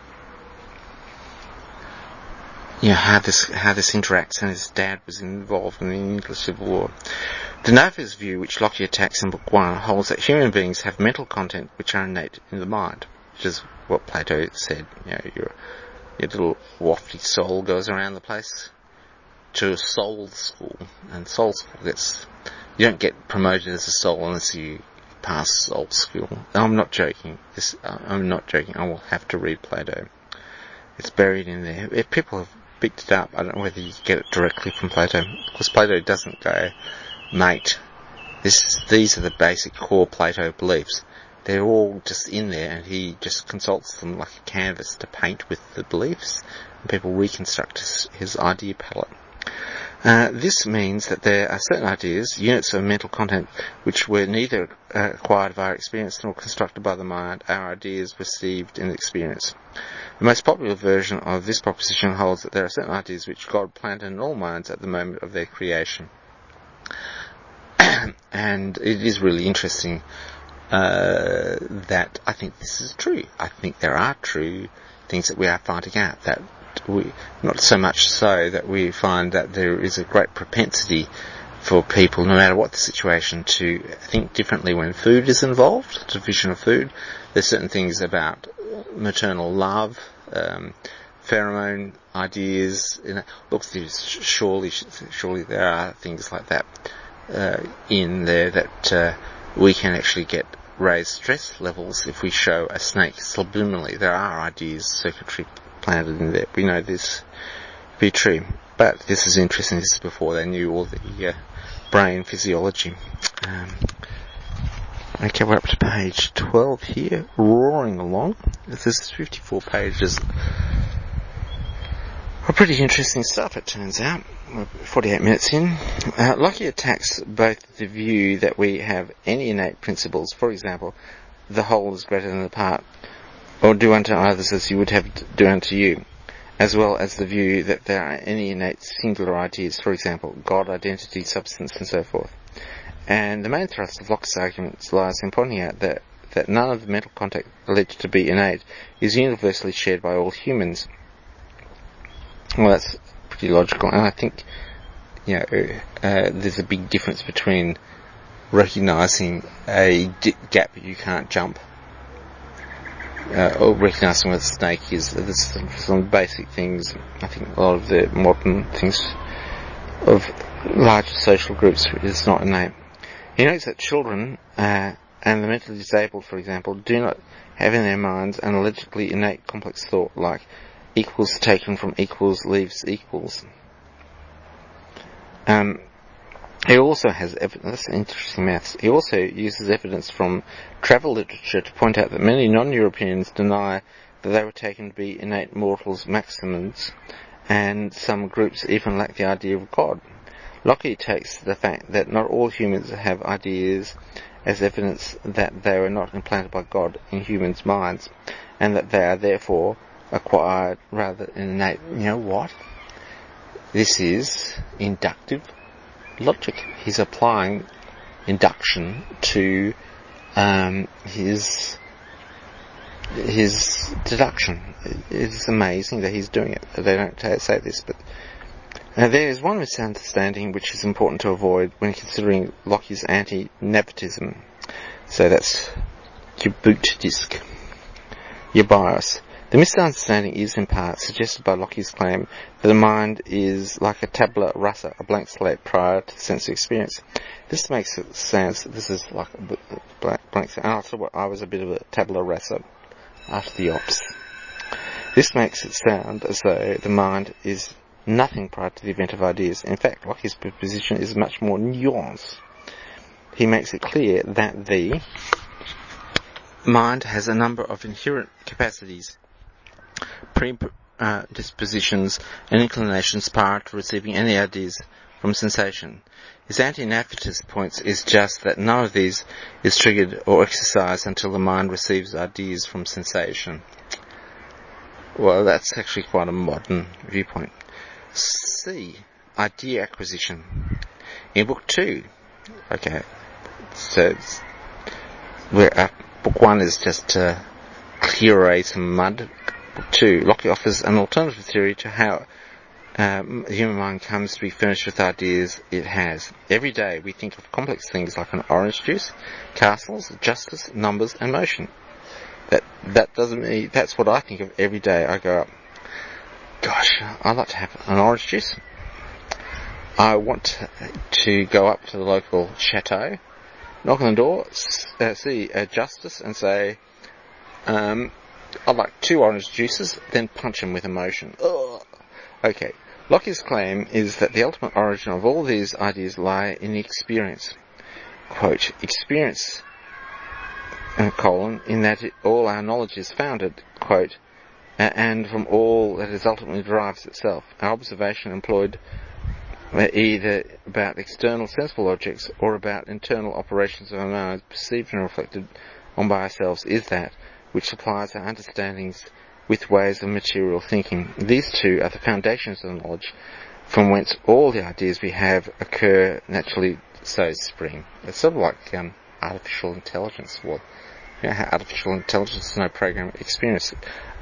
how this interacts, and his dad was involved in the English Civil War. The Nova's view, which Locke attacks in Book 1, holds that human beings have mental content which are innate in the mind, which is what Plato said. Your little wafty soul goes around the place to soul school, and soul school you don't get promoted as a soul unless you pass soul school. I'm not joking. I'm not joking. I will have to read Plato. It's buried in there. If people have picked it up, I don't know whether you get it directly from Plato, because Plato doesn't go, mate, these are the basic core Plato beliefs. They're all just in there, and he just consults them like a canvas to paint with the beliefs, and people reconstruct his idea palette. This means that there are certain ideas, units of mental content, which were neither acquired via experience nor constructed by the mind, are ideas received in experience. The most popular version of this proposition holds that there are certain ideas which God planted in all minds at the moment of their creation. And it is really interesting that I think this is true. I think there are true things that we are finding out, that not so much so that we find that there is a great propensity for people, no matter what the situation, to think differently when food is involved, division of food. There's certain things about maternal love, pheromone ideas. Look, surely there are things like that in there that we can actually get raised stress levels if we show a snake subliminally. There are ideas, circuitry planted in there. We know this to be true. But this is interesting. This is before they knew all the brain physiology. Okay, we're up to page 12 here, roaring along. This is 54 pages. Pretty interesting stuff, it turns out. We're 48 minutes in. Locke attacks both the view that we have any innate principles, for example, the whole is greater than the part, or do unto others as you would have do unto you, as well as the view that there are any innate singular ideas, for example, God, identity, substance, and so forth. And the main thrust of Locke's arguments lies in pointing out that none of the mental content alleged to be innate is universally shared by all humans. Well, that's pretty logical, and I think, there's a big difference between recognising a gap you can't jump, or recognising what a snake is. There's some basic things. I think a lot of the modern things of larger social groups is not innate. He notes that children and the mentally disabled, for example, do not have in their minds an allegedly innate complex thought like equals taken from equals leaves equals. He also has evidence, interesting maths, he also uses evidence from travel literature to point out that many non-Europeans deny that they were taken to be innate mortals maximums, and some groups even lack the idea of God. Locke takes the fact that not all humans have ideas as evidence that they were not implanted by God in humans' minds, and that they are therefore acquired rather than innate. You know what? This is inductive logic. He's applying induction to his deduction. It's amazing that he's doing it. They don't say this, but there is one misunderstanding which is important to avoid when considering Locke's anti-nepotism. So that's your boot disk, your BIOS. The misunderstanding is in part suggested by Locke's claim that the mind is like a tabula rasa, a blank slate prior to sensory experience. This makes it sound, this is like a blank slate. And I was a bit of a tabula rasa after the ops. This makes it sound as though the mind is nothing prior to the event of ideas. In fact, Locke's position is much more nuanced. He makes it clear that the mind has a number of inherent capacities, predispositions and inclinations prior to receiving any ideas from sensation. His anti-nepotism points is just that none of these is triggered or exercised until the mind receives ideas from sensation. Well, that's actually quite a modern viewpoint. C. Idea acquisition. In Book 2, okay, so Book 1 is just to clear away some mud. Book 2, Locke offers an alternative theory to how the human mind comes to be furnished with ideas it has. Every day we think of complex things like an orange juice, castles, justice, numbers and motion. That doesn't mean, that's what I think of every day. I go up, gosh, I'd like to have an orange juice. I want to go up to the local chateau, knock on the door, see a justice and say, I'd like 2 orange juices, then punch him with emotion. Ugh. Okay, Locke's claim is that the ultimate origin of all these ideas lie in experience. Quote, experience, in that all our knowledge is founded, quote, and from all that is ultimately derives itself. Our observation employed either about external sensible objects or about internal operations of our minds perceived and reflected on by ourselves is that which supplies our understandings with ways of material thinking. These two are the foundations of knowledge from whence all the ideas we have occur naturally, so spring. It's sort of like artificial intelligence. Well, you know how artificial intelligence is no program experience.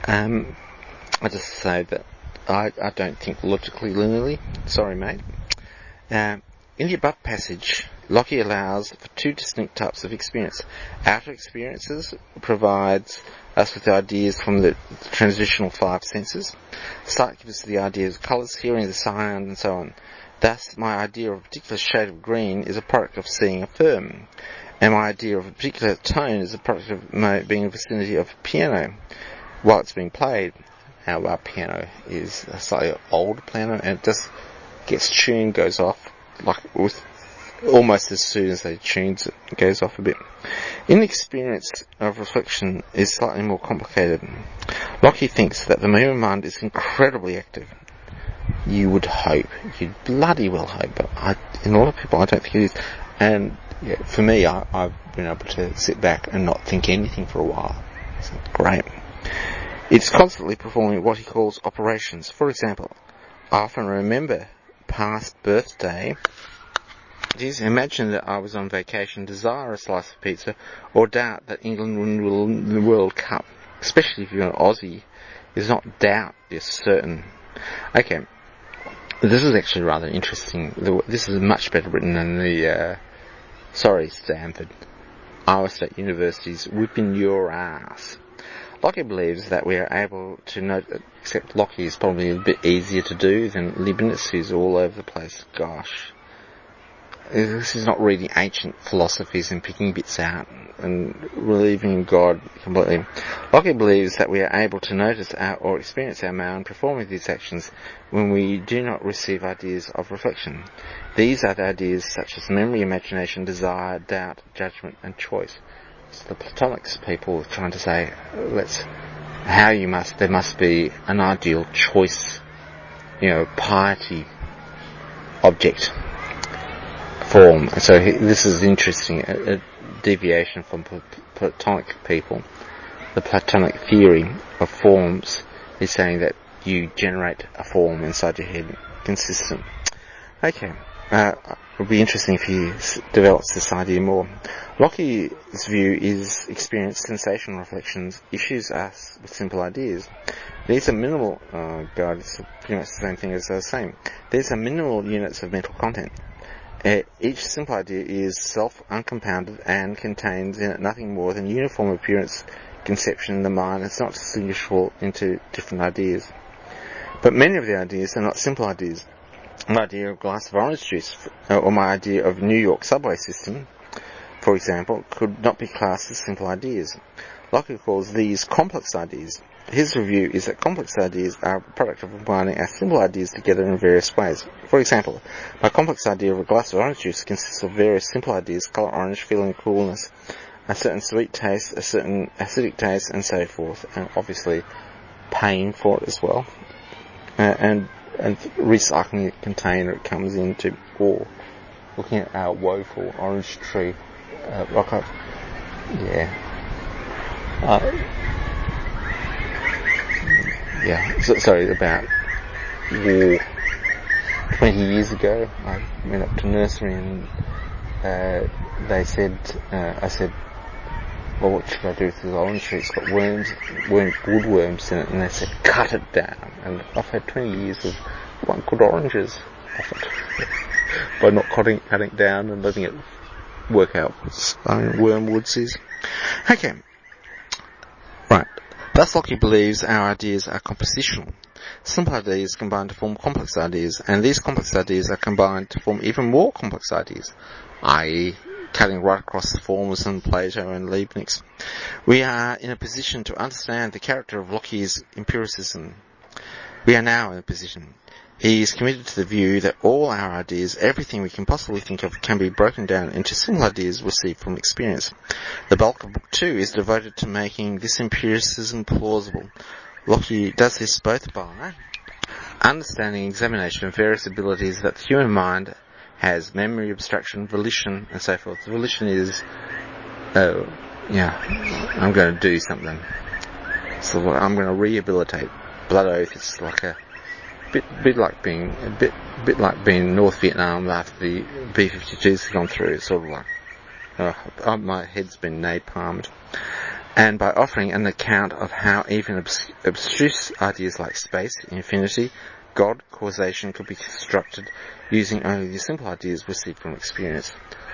I just say that I don't think logically linearly. Sorry, mate. In the above passage, Locke allows for 2 distinct types of experience. Outer experiences provides us with ideas from the transitional 5 senses. Sight gives us the ideas of colours, hearing the sound, and so on. Thus, my idea of a particular shade of green is a product of seeing a firm, and my idea of a particular tone is a product of being in the vicinity of a piano while it's being played. Our piano is a slightly old piano, and it just gets tuned, goes off, like with almost as soon as they tunes it goes off a bit. In the experience of reflection is slightly more complicated. Locke thinks that the human mind is incredibly active. You would hope, you'd bloody well hope, but in a lot of people I don't think it is. And yeah, for me, I've been able to sit back and not think anything for a while. So great. It's constantly performing what he calls operations. For example, I often remember past birthday. Just imagine that I was on vacation, desire a slice of pizza, or doubt that England will win the World Cup. Especially if you're an Aussie, is not doubt, you're certain. Okay, this is actually rather interesting. This is much better written than the, Stanford, Iowa State University's whipping your ass. Locke believes that we are able to note, except Locke is probably a bit easier to do than Leibniz, who's all over the place. Gosh. This is not reading ancient philosophies and picking bits out and believing in God completely. Locke believes that we are able to notice or experience our mind performing these actions when we do not receive ideas of reflection. These are the ideas such as memory, imagination, desire, doubt, judgment, and choice. It's the Platonics people trying to say, there must be an ideal choice, piety, object, form. So this is interesting, a deviation from Platonic people. The Platonic theory of forms is saying that you generate a form inside your head, consistent. Okay, would be interesting if he develops this idea more. Locke's view is experience, sensation, reflections, issues us with simple ideas. These are minimal, it's pretty much the same thing as I was saying. These are minimal units of mental content. Each simple idea is self-uncompounded and contains in it nothing more than uniform appearance, conception in the mind. It's not distinguishable into different ideas. But many of the ideas are not simple ideas. My idea of a glass of orange juice, or my idea of New York subway system, for example, could not be classed as simple ideas. Locke calls these complex ideas. His review is that complex ideas are a product of combining our simple ideas together in various ways. For example, my complex idea of a glass of orange juice consists of various simple ideas: colour orange, feeling coolness, a certain sweet taste, a certain acidic taste, and so forth, and obviously paying for it as well, and recycling the container it comes into, or looking at our woeful orange tree. Sorry, about 20 years ago, I went up to nursery and I said, well, what should I do with this orange tree? It's got woodworms in it, and they said, cut it down. And I've had 20 years of quite good oranges off it by not cutting it down and letting it work out what its own wormwoods is. Okay. Right. Thus Locke believes our ideas are compositional. Simple ideas combine to form complex ideas, and these complex ideas are combined to form even more complex ideas, i.e., cutting right across Formalism, Plato and Leibniz. We are in a position to understand the character of Locke's empiricism. We are now in a position. He is committed to the view that all our ideas, everything we can possibly think of, can be broken down into simple ideas received from experience. The bulk of Book 2 is devoted to making this empiricism plausible. Locke does this both by understanding examination of various abilities that the human mind has: memory, abstraction, volition, and so forth. Volition is, I'm going to do something. So I'm going to rehabilitate. Blood oath, it's like a bit like being in North Vietnam after the B-52s have gone through. It's sort of like, my head's been napalmed. And by offering an account of how even abstruse ideas like space, infinity, God, causation could be constructed using only the simple ideas received from experience.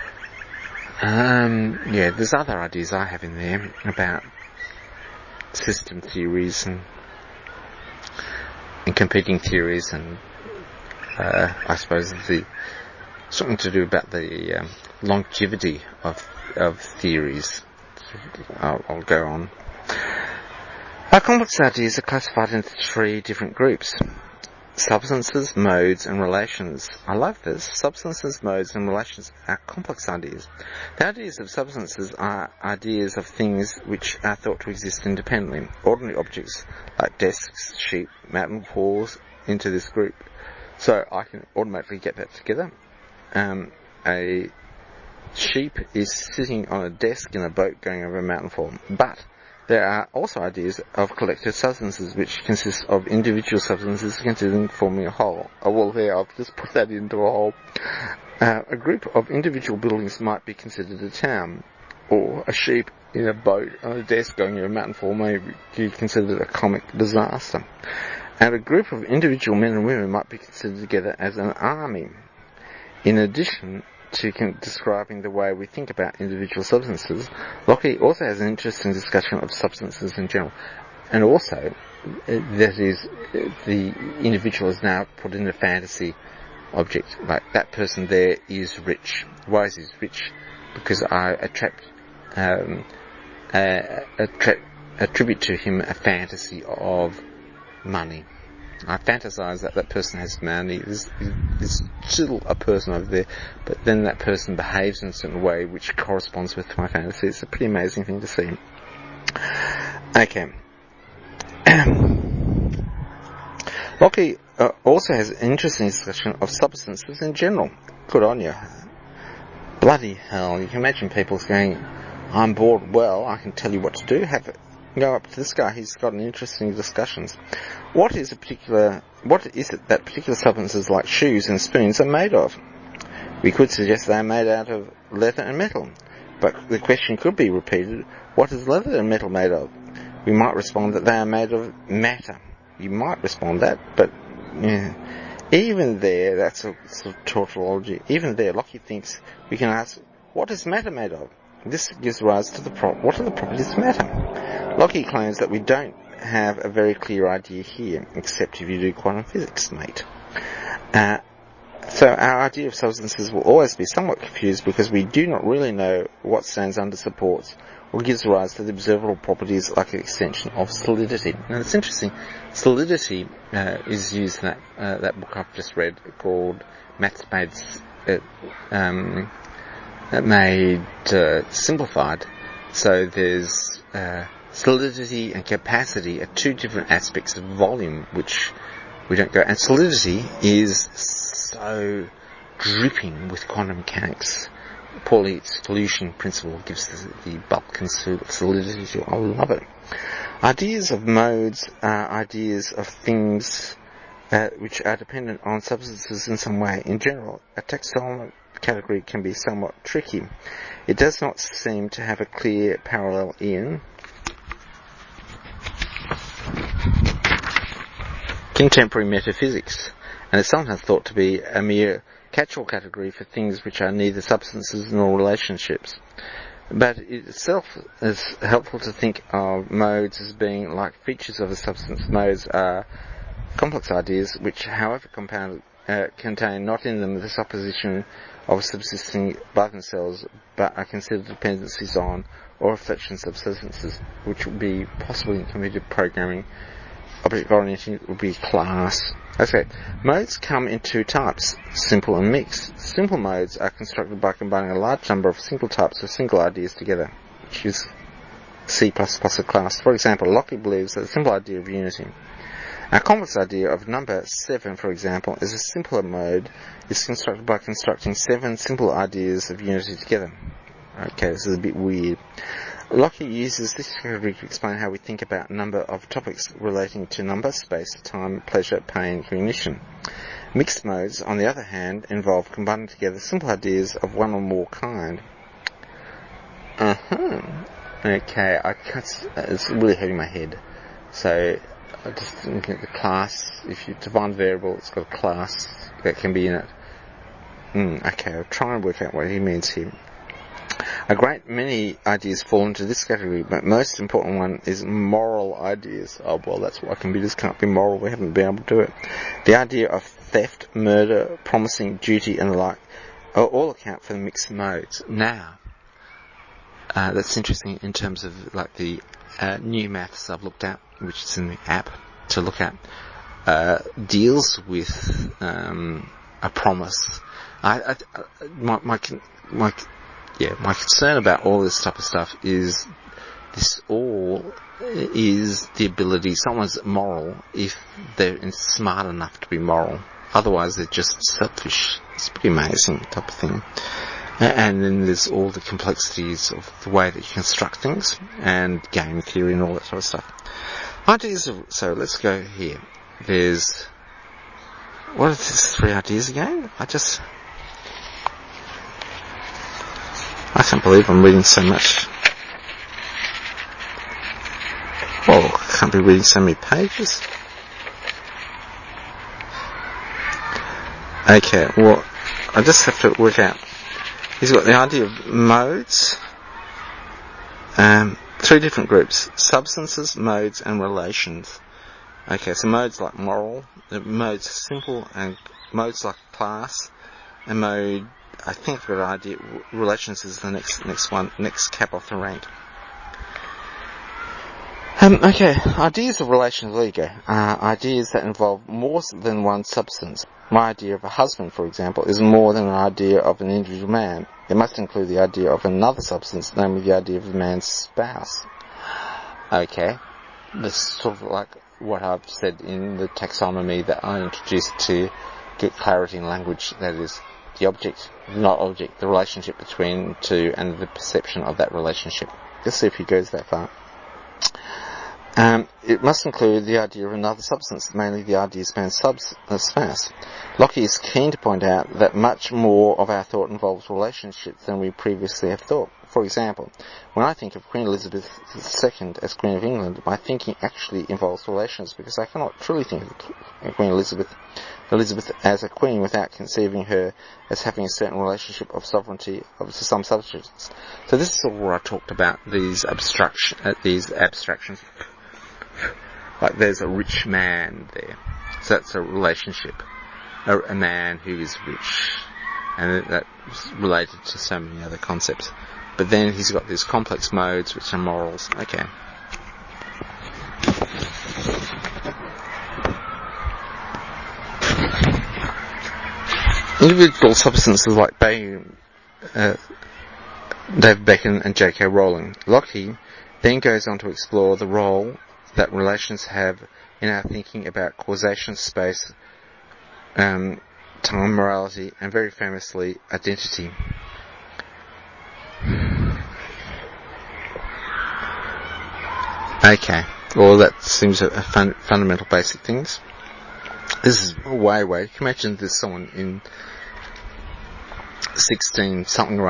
There's other ideas I have in there about system theories and competing theories, and I suppose something to do about the longevity of theories. I'll go on. Our complex ideas are classified into 3 different groups: substances, modes, and relations. I love this. Substances, modes, and relations are complex ideas. The ideas of substances are ideas of things which are thought to exist independently. Ordinary objects like desks, sheep, mountain falls into this group. So I can automatically get that together. A sheep is sitting on a desk in a boat going over a mountain fall. But there are also ideas of collective substances which consist of individual substances considered forming a whole. I've just put that into a whole. A group of individual buildings might be considered a town, or a sheep in a boat on a desk going over a mountain fall may be considered a comic disaster. And a group of individual men and women might be considered together as an army. In addition to describing the way we think about individual substances, Locke also has an interesting discussion of substances in general. And also, that is, the individual is now put in a fantasy object. Like, that person there is rich. Why is he rich? Because I attribute to him a fantasy of money. I fantasize that person has money. There's still a person over there, but then that person behaves in a certain way which corresponds with my fantasy. It's a pretty amazing thing to see. Okay. Locke also has an interesting discussion of substances in general. Good on you. Bloody hell, you can imagine people saying, I'm bored. Well, I can tell you what to do. Go up to this guy, he's got an interesting discussions. What is it that particular substances like shoes and spoons are made of? We could suggest they are made out of leather and metal. But the question could be repeated, what is leather and metal made of? We might respond that they are made of matter. You might respond that, but even there, that's a sort of tautology. Even there, Locke thinks we can ask, what is matter made of? This gives rise to what are the properties of matter? Locke claims that we don't have a very clear idea here, except if you do quantum physics, mate. So our idea of substances will always be somewhat confused because we do not really know what stands under supports or gives rise to the observable properties like an extension of solidity. Now it's interesting, solidity is used in that book I've just read called Maths Made Simplified. So there's solidity and capacity are two different aspects of volume which we don't go, and solidity is so dripping with quantum mechanics. Pauli's solution principle gives the bulk and solidity. I love it. Ideas of modes are ideas of things which are dependent on substances in some way. In general, a taxonomic category can be somewhat tricky. It does not seem to have a clear parallel in contemporary metaphysics, and is sometimes thought to be a mere catch-all category for things which are neither substances nor relationships. But it itself is helpful to think of modes as being like features of a substance. Modes are complex ideas which, however compounded, contain not in them the supposition of subsisting by themselves, but are considered dependencies on or reflections of substances, which would be possibly in computer programming. Object oriented would be class. Okay, modes come in two types, simple and mixed. Simple modes are constructed by combining a large number of single types of single ideas together, which is C++ of class. For example, Locke believes that the simple idea of unity. Our complex idea of number 7, for example, is a simpler mode, is constructed by constructing 7 simple ideas of unity together. Okay, this is a bit weird. Locke uses this category to explain how we think about a number of topics relating to number, space, time, pleasure, pain, cognition. Mixed modes, on the other hand, involve combining together simple ideas of one or more kind. Okay, it's really hurting my head. So, I just looking at the class. If you define variable, it's got a class that can be in it. Okay, I'll try and work out what he means here. A great many ideas fall into this category, but most important one is moral ideas. Oh, well, that's why computers can't be moral. We haven't been able to do it. The idea of theft, murder, promising, duty, and the like all account for the mixed modes. Now, that's interesting in terms of like the new maths I've looked at, which is in the app to look at, deals with a promise. My concern about all this type of stuff is this all is the ability, someone's moral if they're smart enough to be moral. Otherwise they're just selfish. It's pretty amazing type of thing. And then there's all the complexities of the way that you construct things and game theory and all that sort of stuff. So let's go here. What are these 3 ideas again? I can't believe I'm reading so much. Oh, I can't be reading so many pages. Okay, well, I just have to work out. He's got the idea of modes. 3 different groups. Substances, modes, and relations. Okay, so modes like moral, modes simple, and modes like class, and mode, I think I've got an idea, relations is the next cap off the rank. Okay, ideas of relations, there you go, are ideas that involve more than one substance. My idea of a husband, for example, is more than an idea of an individual man. It must include the idea of another substance, namely the idea of a man's spouse. Okay, this is sort of like what I've said in the taxonomy that I introduced to get clarity in language, that is, the object, not object, the relationship between two and the perception of that relationship. Let's see if he goes that far. It must include the idea of another substance, mainly the idea span space. Locke is keen to point out that much more of our thought involves relationships than we previously have thought. For example, when I think of Queen Elizabeth II as Queen of England, my thinking actually involves relations, because I cannot truly think of Queen Elizabeth as a queen without conceiving her as having a certain relationship of sovereignty to some subjects. So this is where I talked about these abstractions. Like there's a rich man there, so that's a relationship, a man who is rich, and that's related to so many other concepts. But then he's got these complex modes which are morals. Okay. Individual substances like David Bacon and J.K. Rowling. Locke then goes on to explore the role that relations have in our thinking about causation, space, time, morality, and very famously, identity. Okay, well that seems a fundamental basic things. This is way. You can imagine there's someone in 16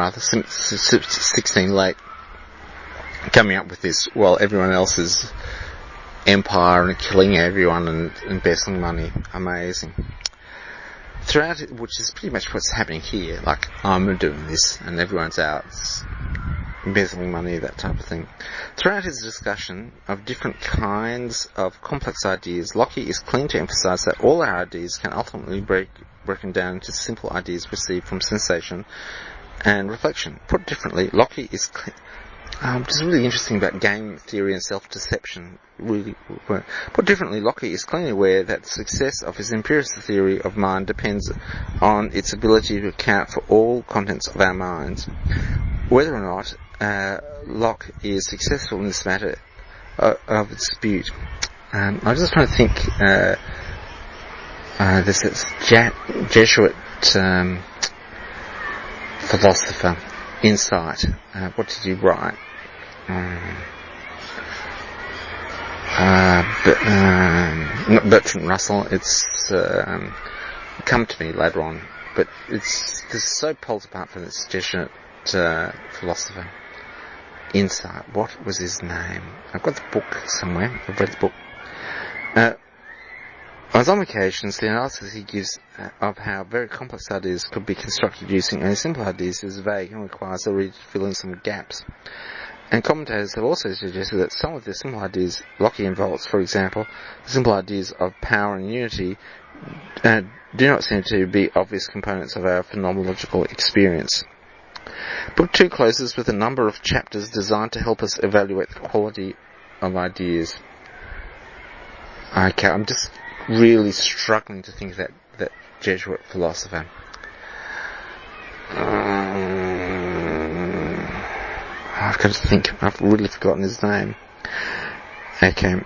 late, coming up with this while everyone else is empire and killing everyone and embezzling money. Amazing. Throughout it, which is pretty much what's happening here, like I'm doing this and everyone's out embezzling money, that type of thing. Throughout his discussion of different kinds of complex ideas, Locke is keen to emphasize that all our ideas can ultimately be broken down into simple ideas received from sensation and reflection. Put differently, Locke is which is really interesting about game theory and self-deception. Put differently, Locke is clearly aware that the success of his empiricist theory of mind depends on its ability to account for all contents of our minds. Whether or not Locke is successful in this matter of dispute. I was just trying to think, there's this Jesuit philosopher, Insight. What did he write? Not Bertrand Russell, it's come to me later on, but it's so pulled apart from this Jesuit philosopher, Insight. What was his name? I've got the book somewhere. I've read the book. On some occasions, the analysis he gives of how very complex ideas could be constructed using only simple ideas is vague and requires the reader to fill in some gaps. And commentators have also suggested that some of the simple ideas Locke involves, for example, the simple ideas of power and unity, do not seem to be obvious components of our phenomenological experience. Book 2 closes with a number of chapters designed to help us evaluate the quality of ideas. Okay, I'm just really struggling to think of that Jesuit philosopher. I've got to think. I've really forgotten his name. Okay.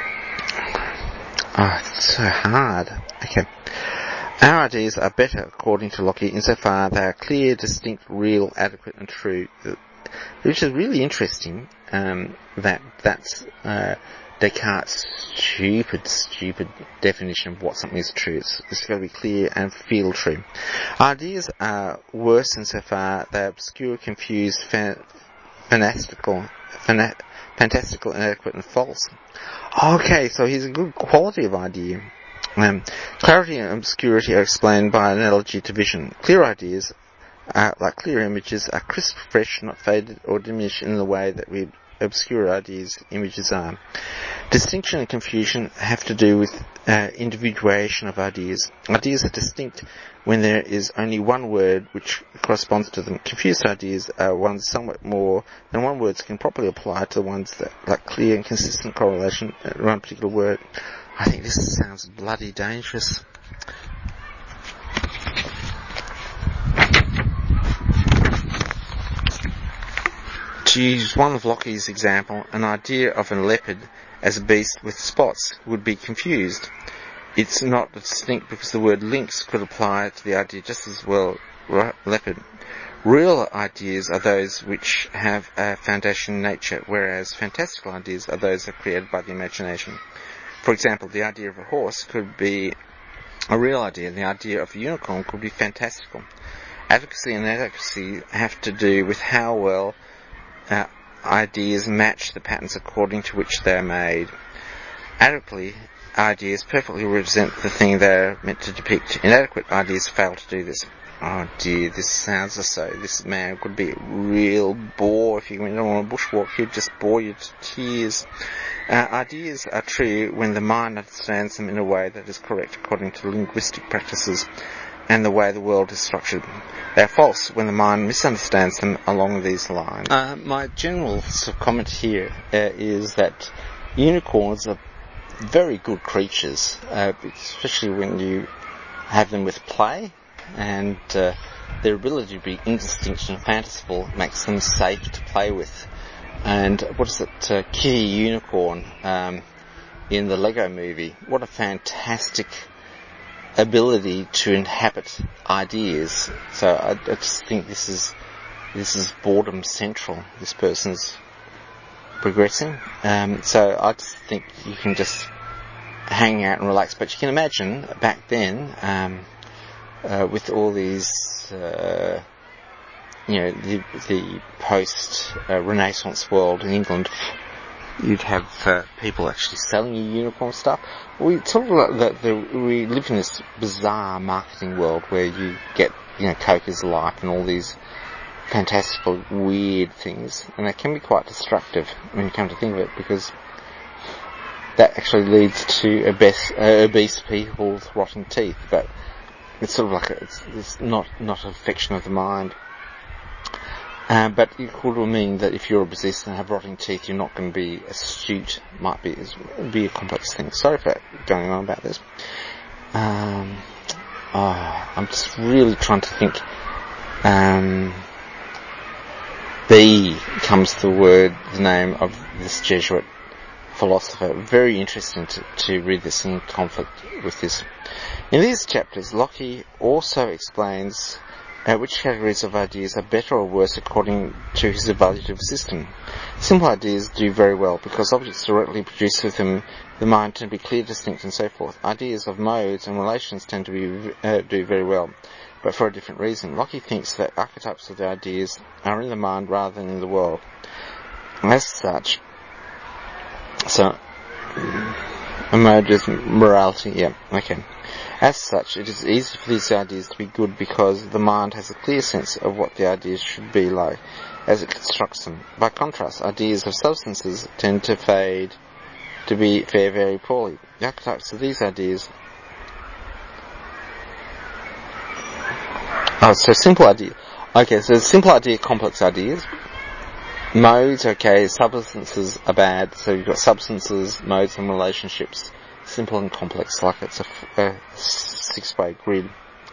It's so hard. Okay. Our ideas are better, according to Locke, insofar they are clear, distinct, real, adequate, and true. Which is really interesting. That's Descartes' stupid definition of what something is true. It's got to be clear and feel true. Ideas are worse insofar they are obscure, confused, fantastical, inadequate, and false. Okay, so here's a good quality of idea. Clarity and obscurity are explained by an analogy to vision. Clear ideas, like clear images, are crisp, fresh, not faded or diminished in the way that obscure images are. Distinction and confusion have to do with individuation of ideas. Ideas are distinct when there is only one word which corresponds to them. Confused ideas are ones somewhat more than one word can properly apply to the ones that lack clear and consistent correlation in one particular word. I think this sounds bloody dangerous. To use one of Locke's example, an idea of a leopard as a beast with spots would be confused. It's not distinct because the word lynx could apply to the idea just as well leopard. Real ideas are those which have a foundation in nature, whereas fantastical ideas are those that are created by the imagination. For example, the idea of a horse could be a real idea, and the idea of a unicorn could be fantastical. Advocacy and inadequacy have to do with how well ideas match the patterns according to which they are made. Adequately, ideas perfectly represent the thing they are meant to depict. Inadequate ideas fail to do this. Oh dear, this man could be a real bore. If you went on a bushwalk, he'd just bore you to tears. Ideas are true when the mind understands them in a way that is correct according to linguistic practices and the way the world is structured. They are false when the mind misunderstands them along these lines. My general sort of comment here is that unicorns are very good creatures, especially when you have them with play, and their ability to be indistinct and fanciful makes them safe to play with. And what is it, Kitty Unicorn in the Lego movie? What a fantastic ability to inhabit ideas. So I just think this is boredom central. This person's progressing. So I just think you can just hang out and relax. But you can imagine back then, with all these, the post-Renaissance world in England, you'd have people actually selling you unicorn stuff. We talk about that we live in this bizarre marketing world where you get, Coke is life and all these fantastical, weird things, and that can be quite destructive when you come to think of it, because that actually leads to obese people with rotting teeth. But it's sort of like it's not an affection of the mind. But it could mean that if you're obese and have rotting teeth, you're not going to be astute. Might be a complex thing. Sorry for going on about this. I'm just really trying to think. B comes to the name of this Jesuit philosopher. Very interesting to read this in conflict with this. In these chapters, Locke also explains which categories of ideas are better or worse according to his evaluative system. Simple ideas do very well because objects directly produced with them, the mind tend to be clear, distinct, and so forth. Ideas of modes and relations tend to do very well, but for a different reason. Locke thinks that archetypes of the ideas are in the mind rather than in the world. As such, a mode is morality, As such, it is easy for these ideas to be good because the mind has a clear sense of what the ideas should be like as it constructs them. By contrast, ideas of substances tend to fare very poorly. The archetypes of these ideas simple idea, complex ideas. Modes, substances are bad, so you've got substances, modes and relationships. Simple and complex, like it's a six-way grid.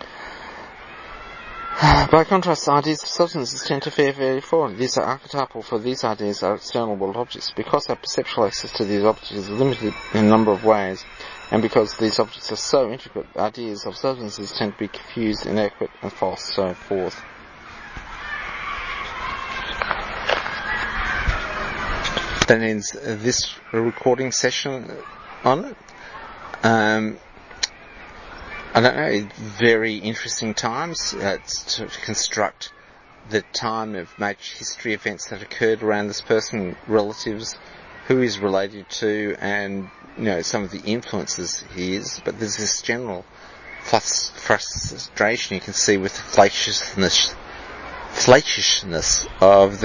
By contrast, ideas of substances tend to fare very poorly. These are archetypal, for these ideas are external world objects. Because our perceptual access to these objects is limited in a number of ways, and because these objects are so intricate, ideas of substances tend to be confused, inadequate, and false, so forth. That ends this recording session on it. I don't know, very interesting times to construct the time of major history events that occurred around this person, relatives, who he's related to, and some of the influences he is. But there's this general frustration you can see with the flaciousness of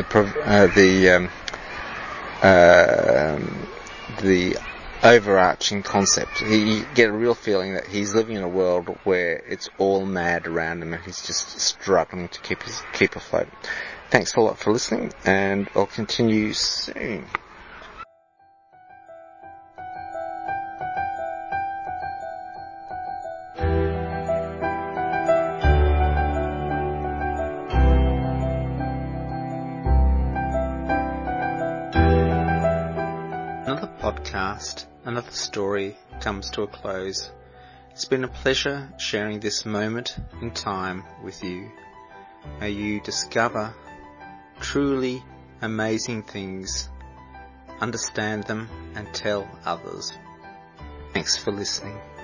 the overarching concept. You get a real feeling that he's living in a world where it's all mad around him and he's just struggling to keep afloat. Thanks a lot for listening, and I'll continue soon. Another podcast, another story comes to a close. It's been a pleasure sharing this moment in time with you. May you discover truly amazing things, understand them and tell others. Thanks for listening.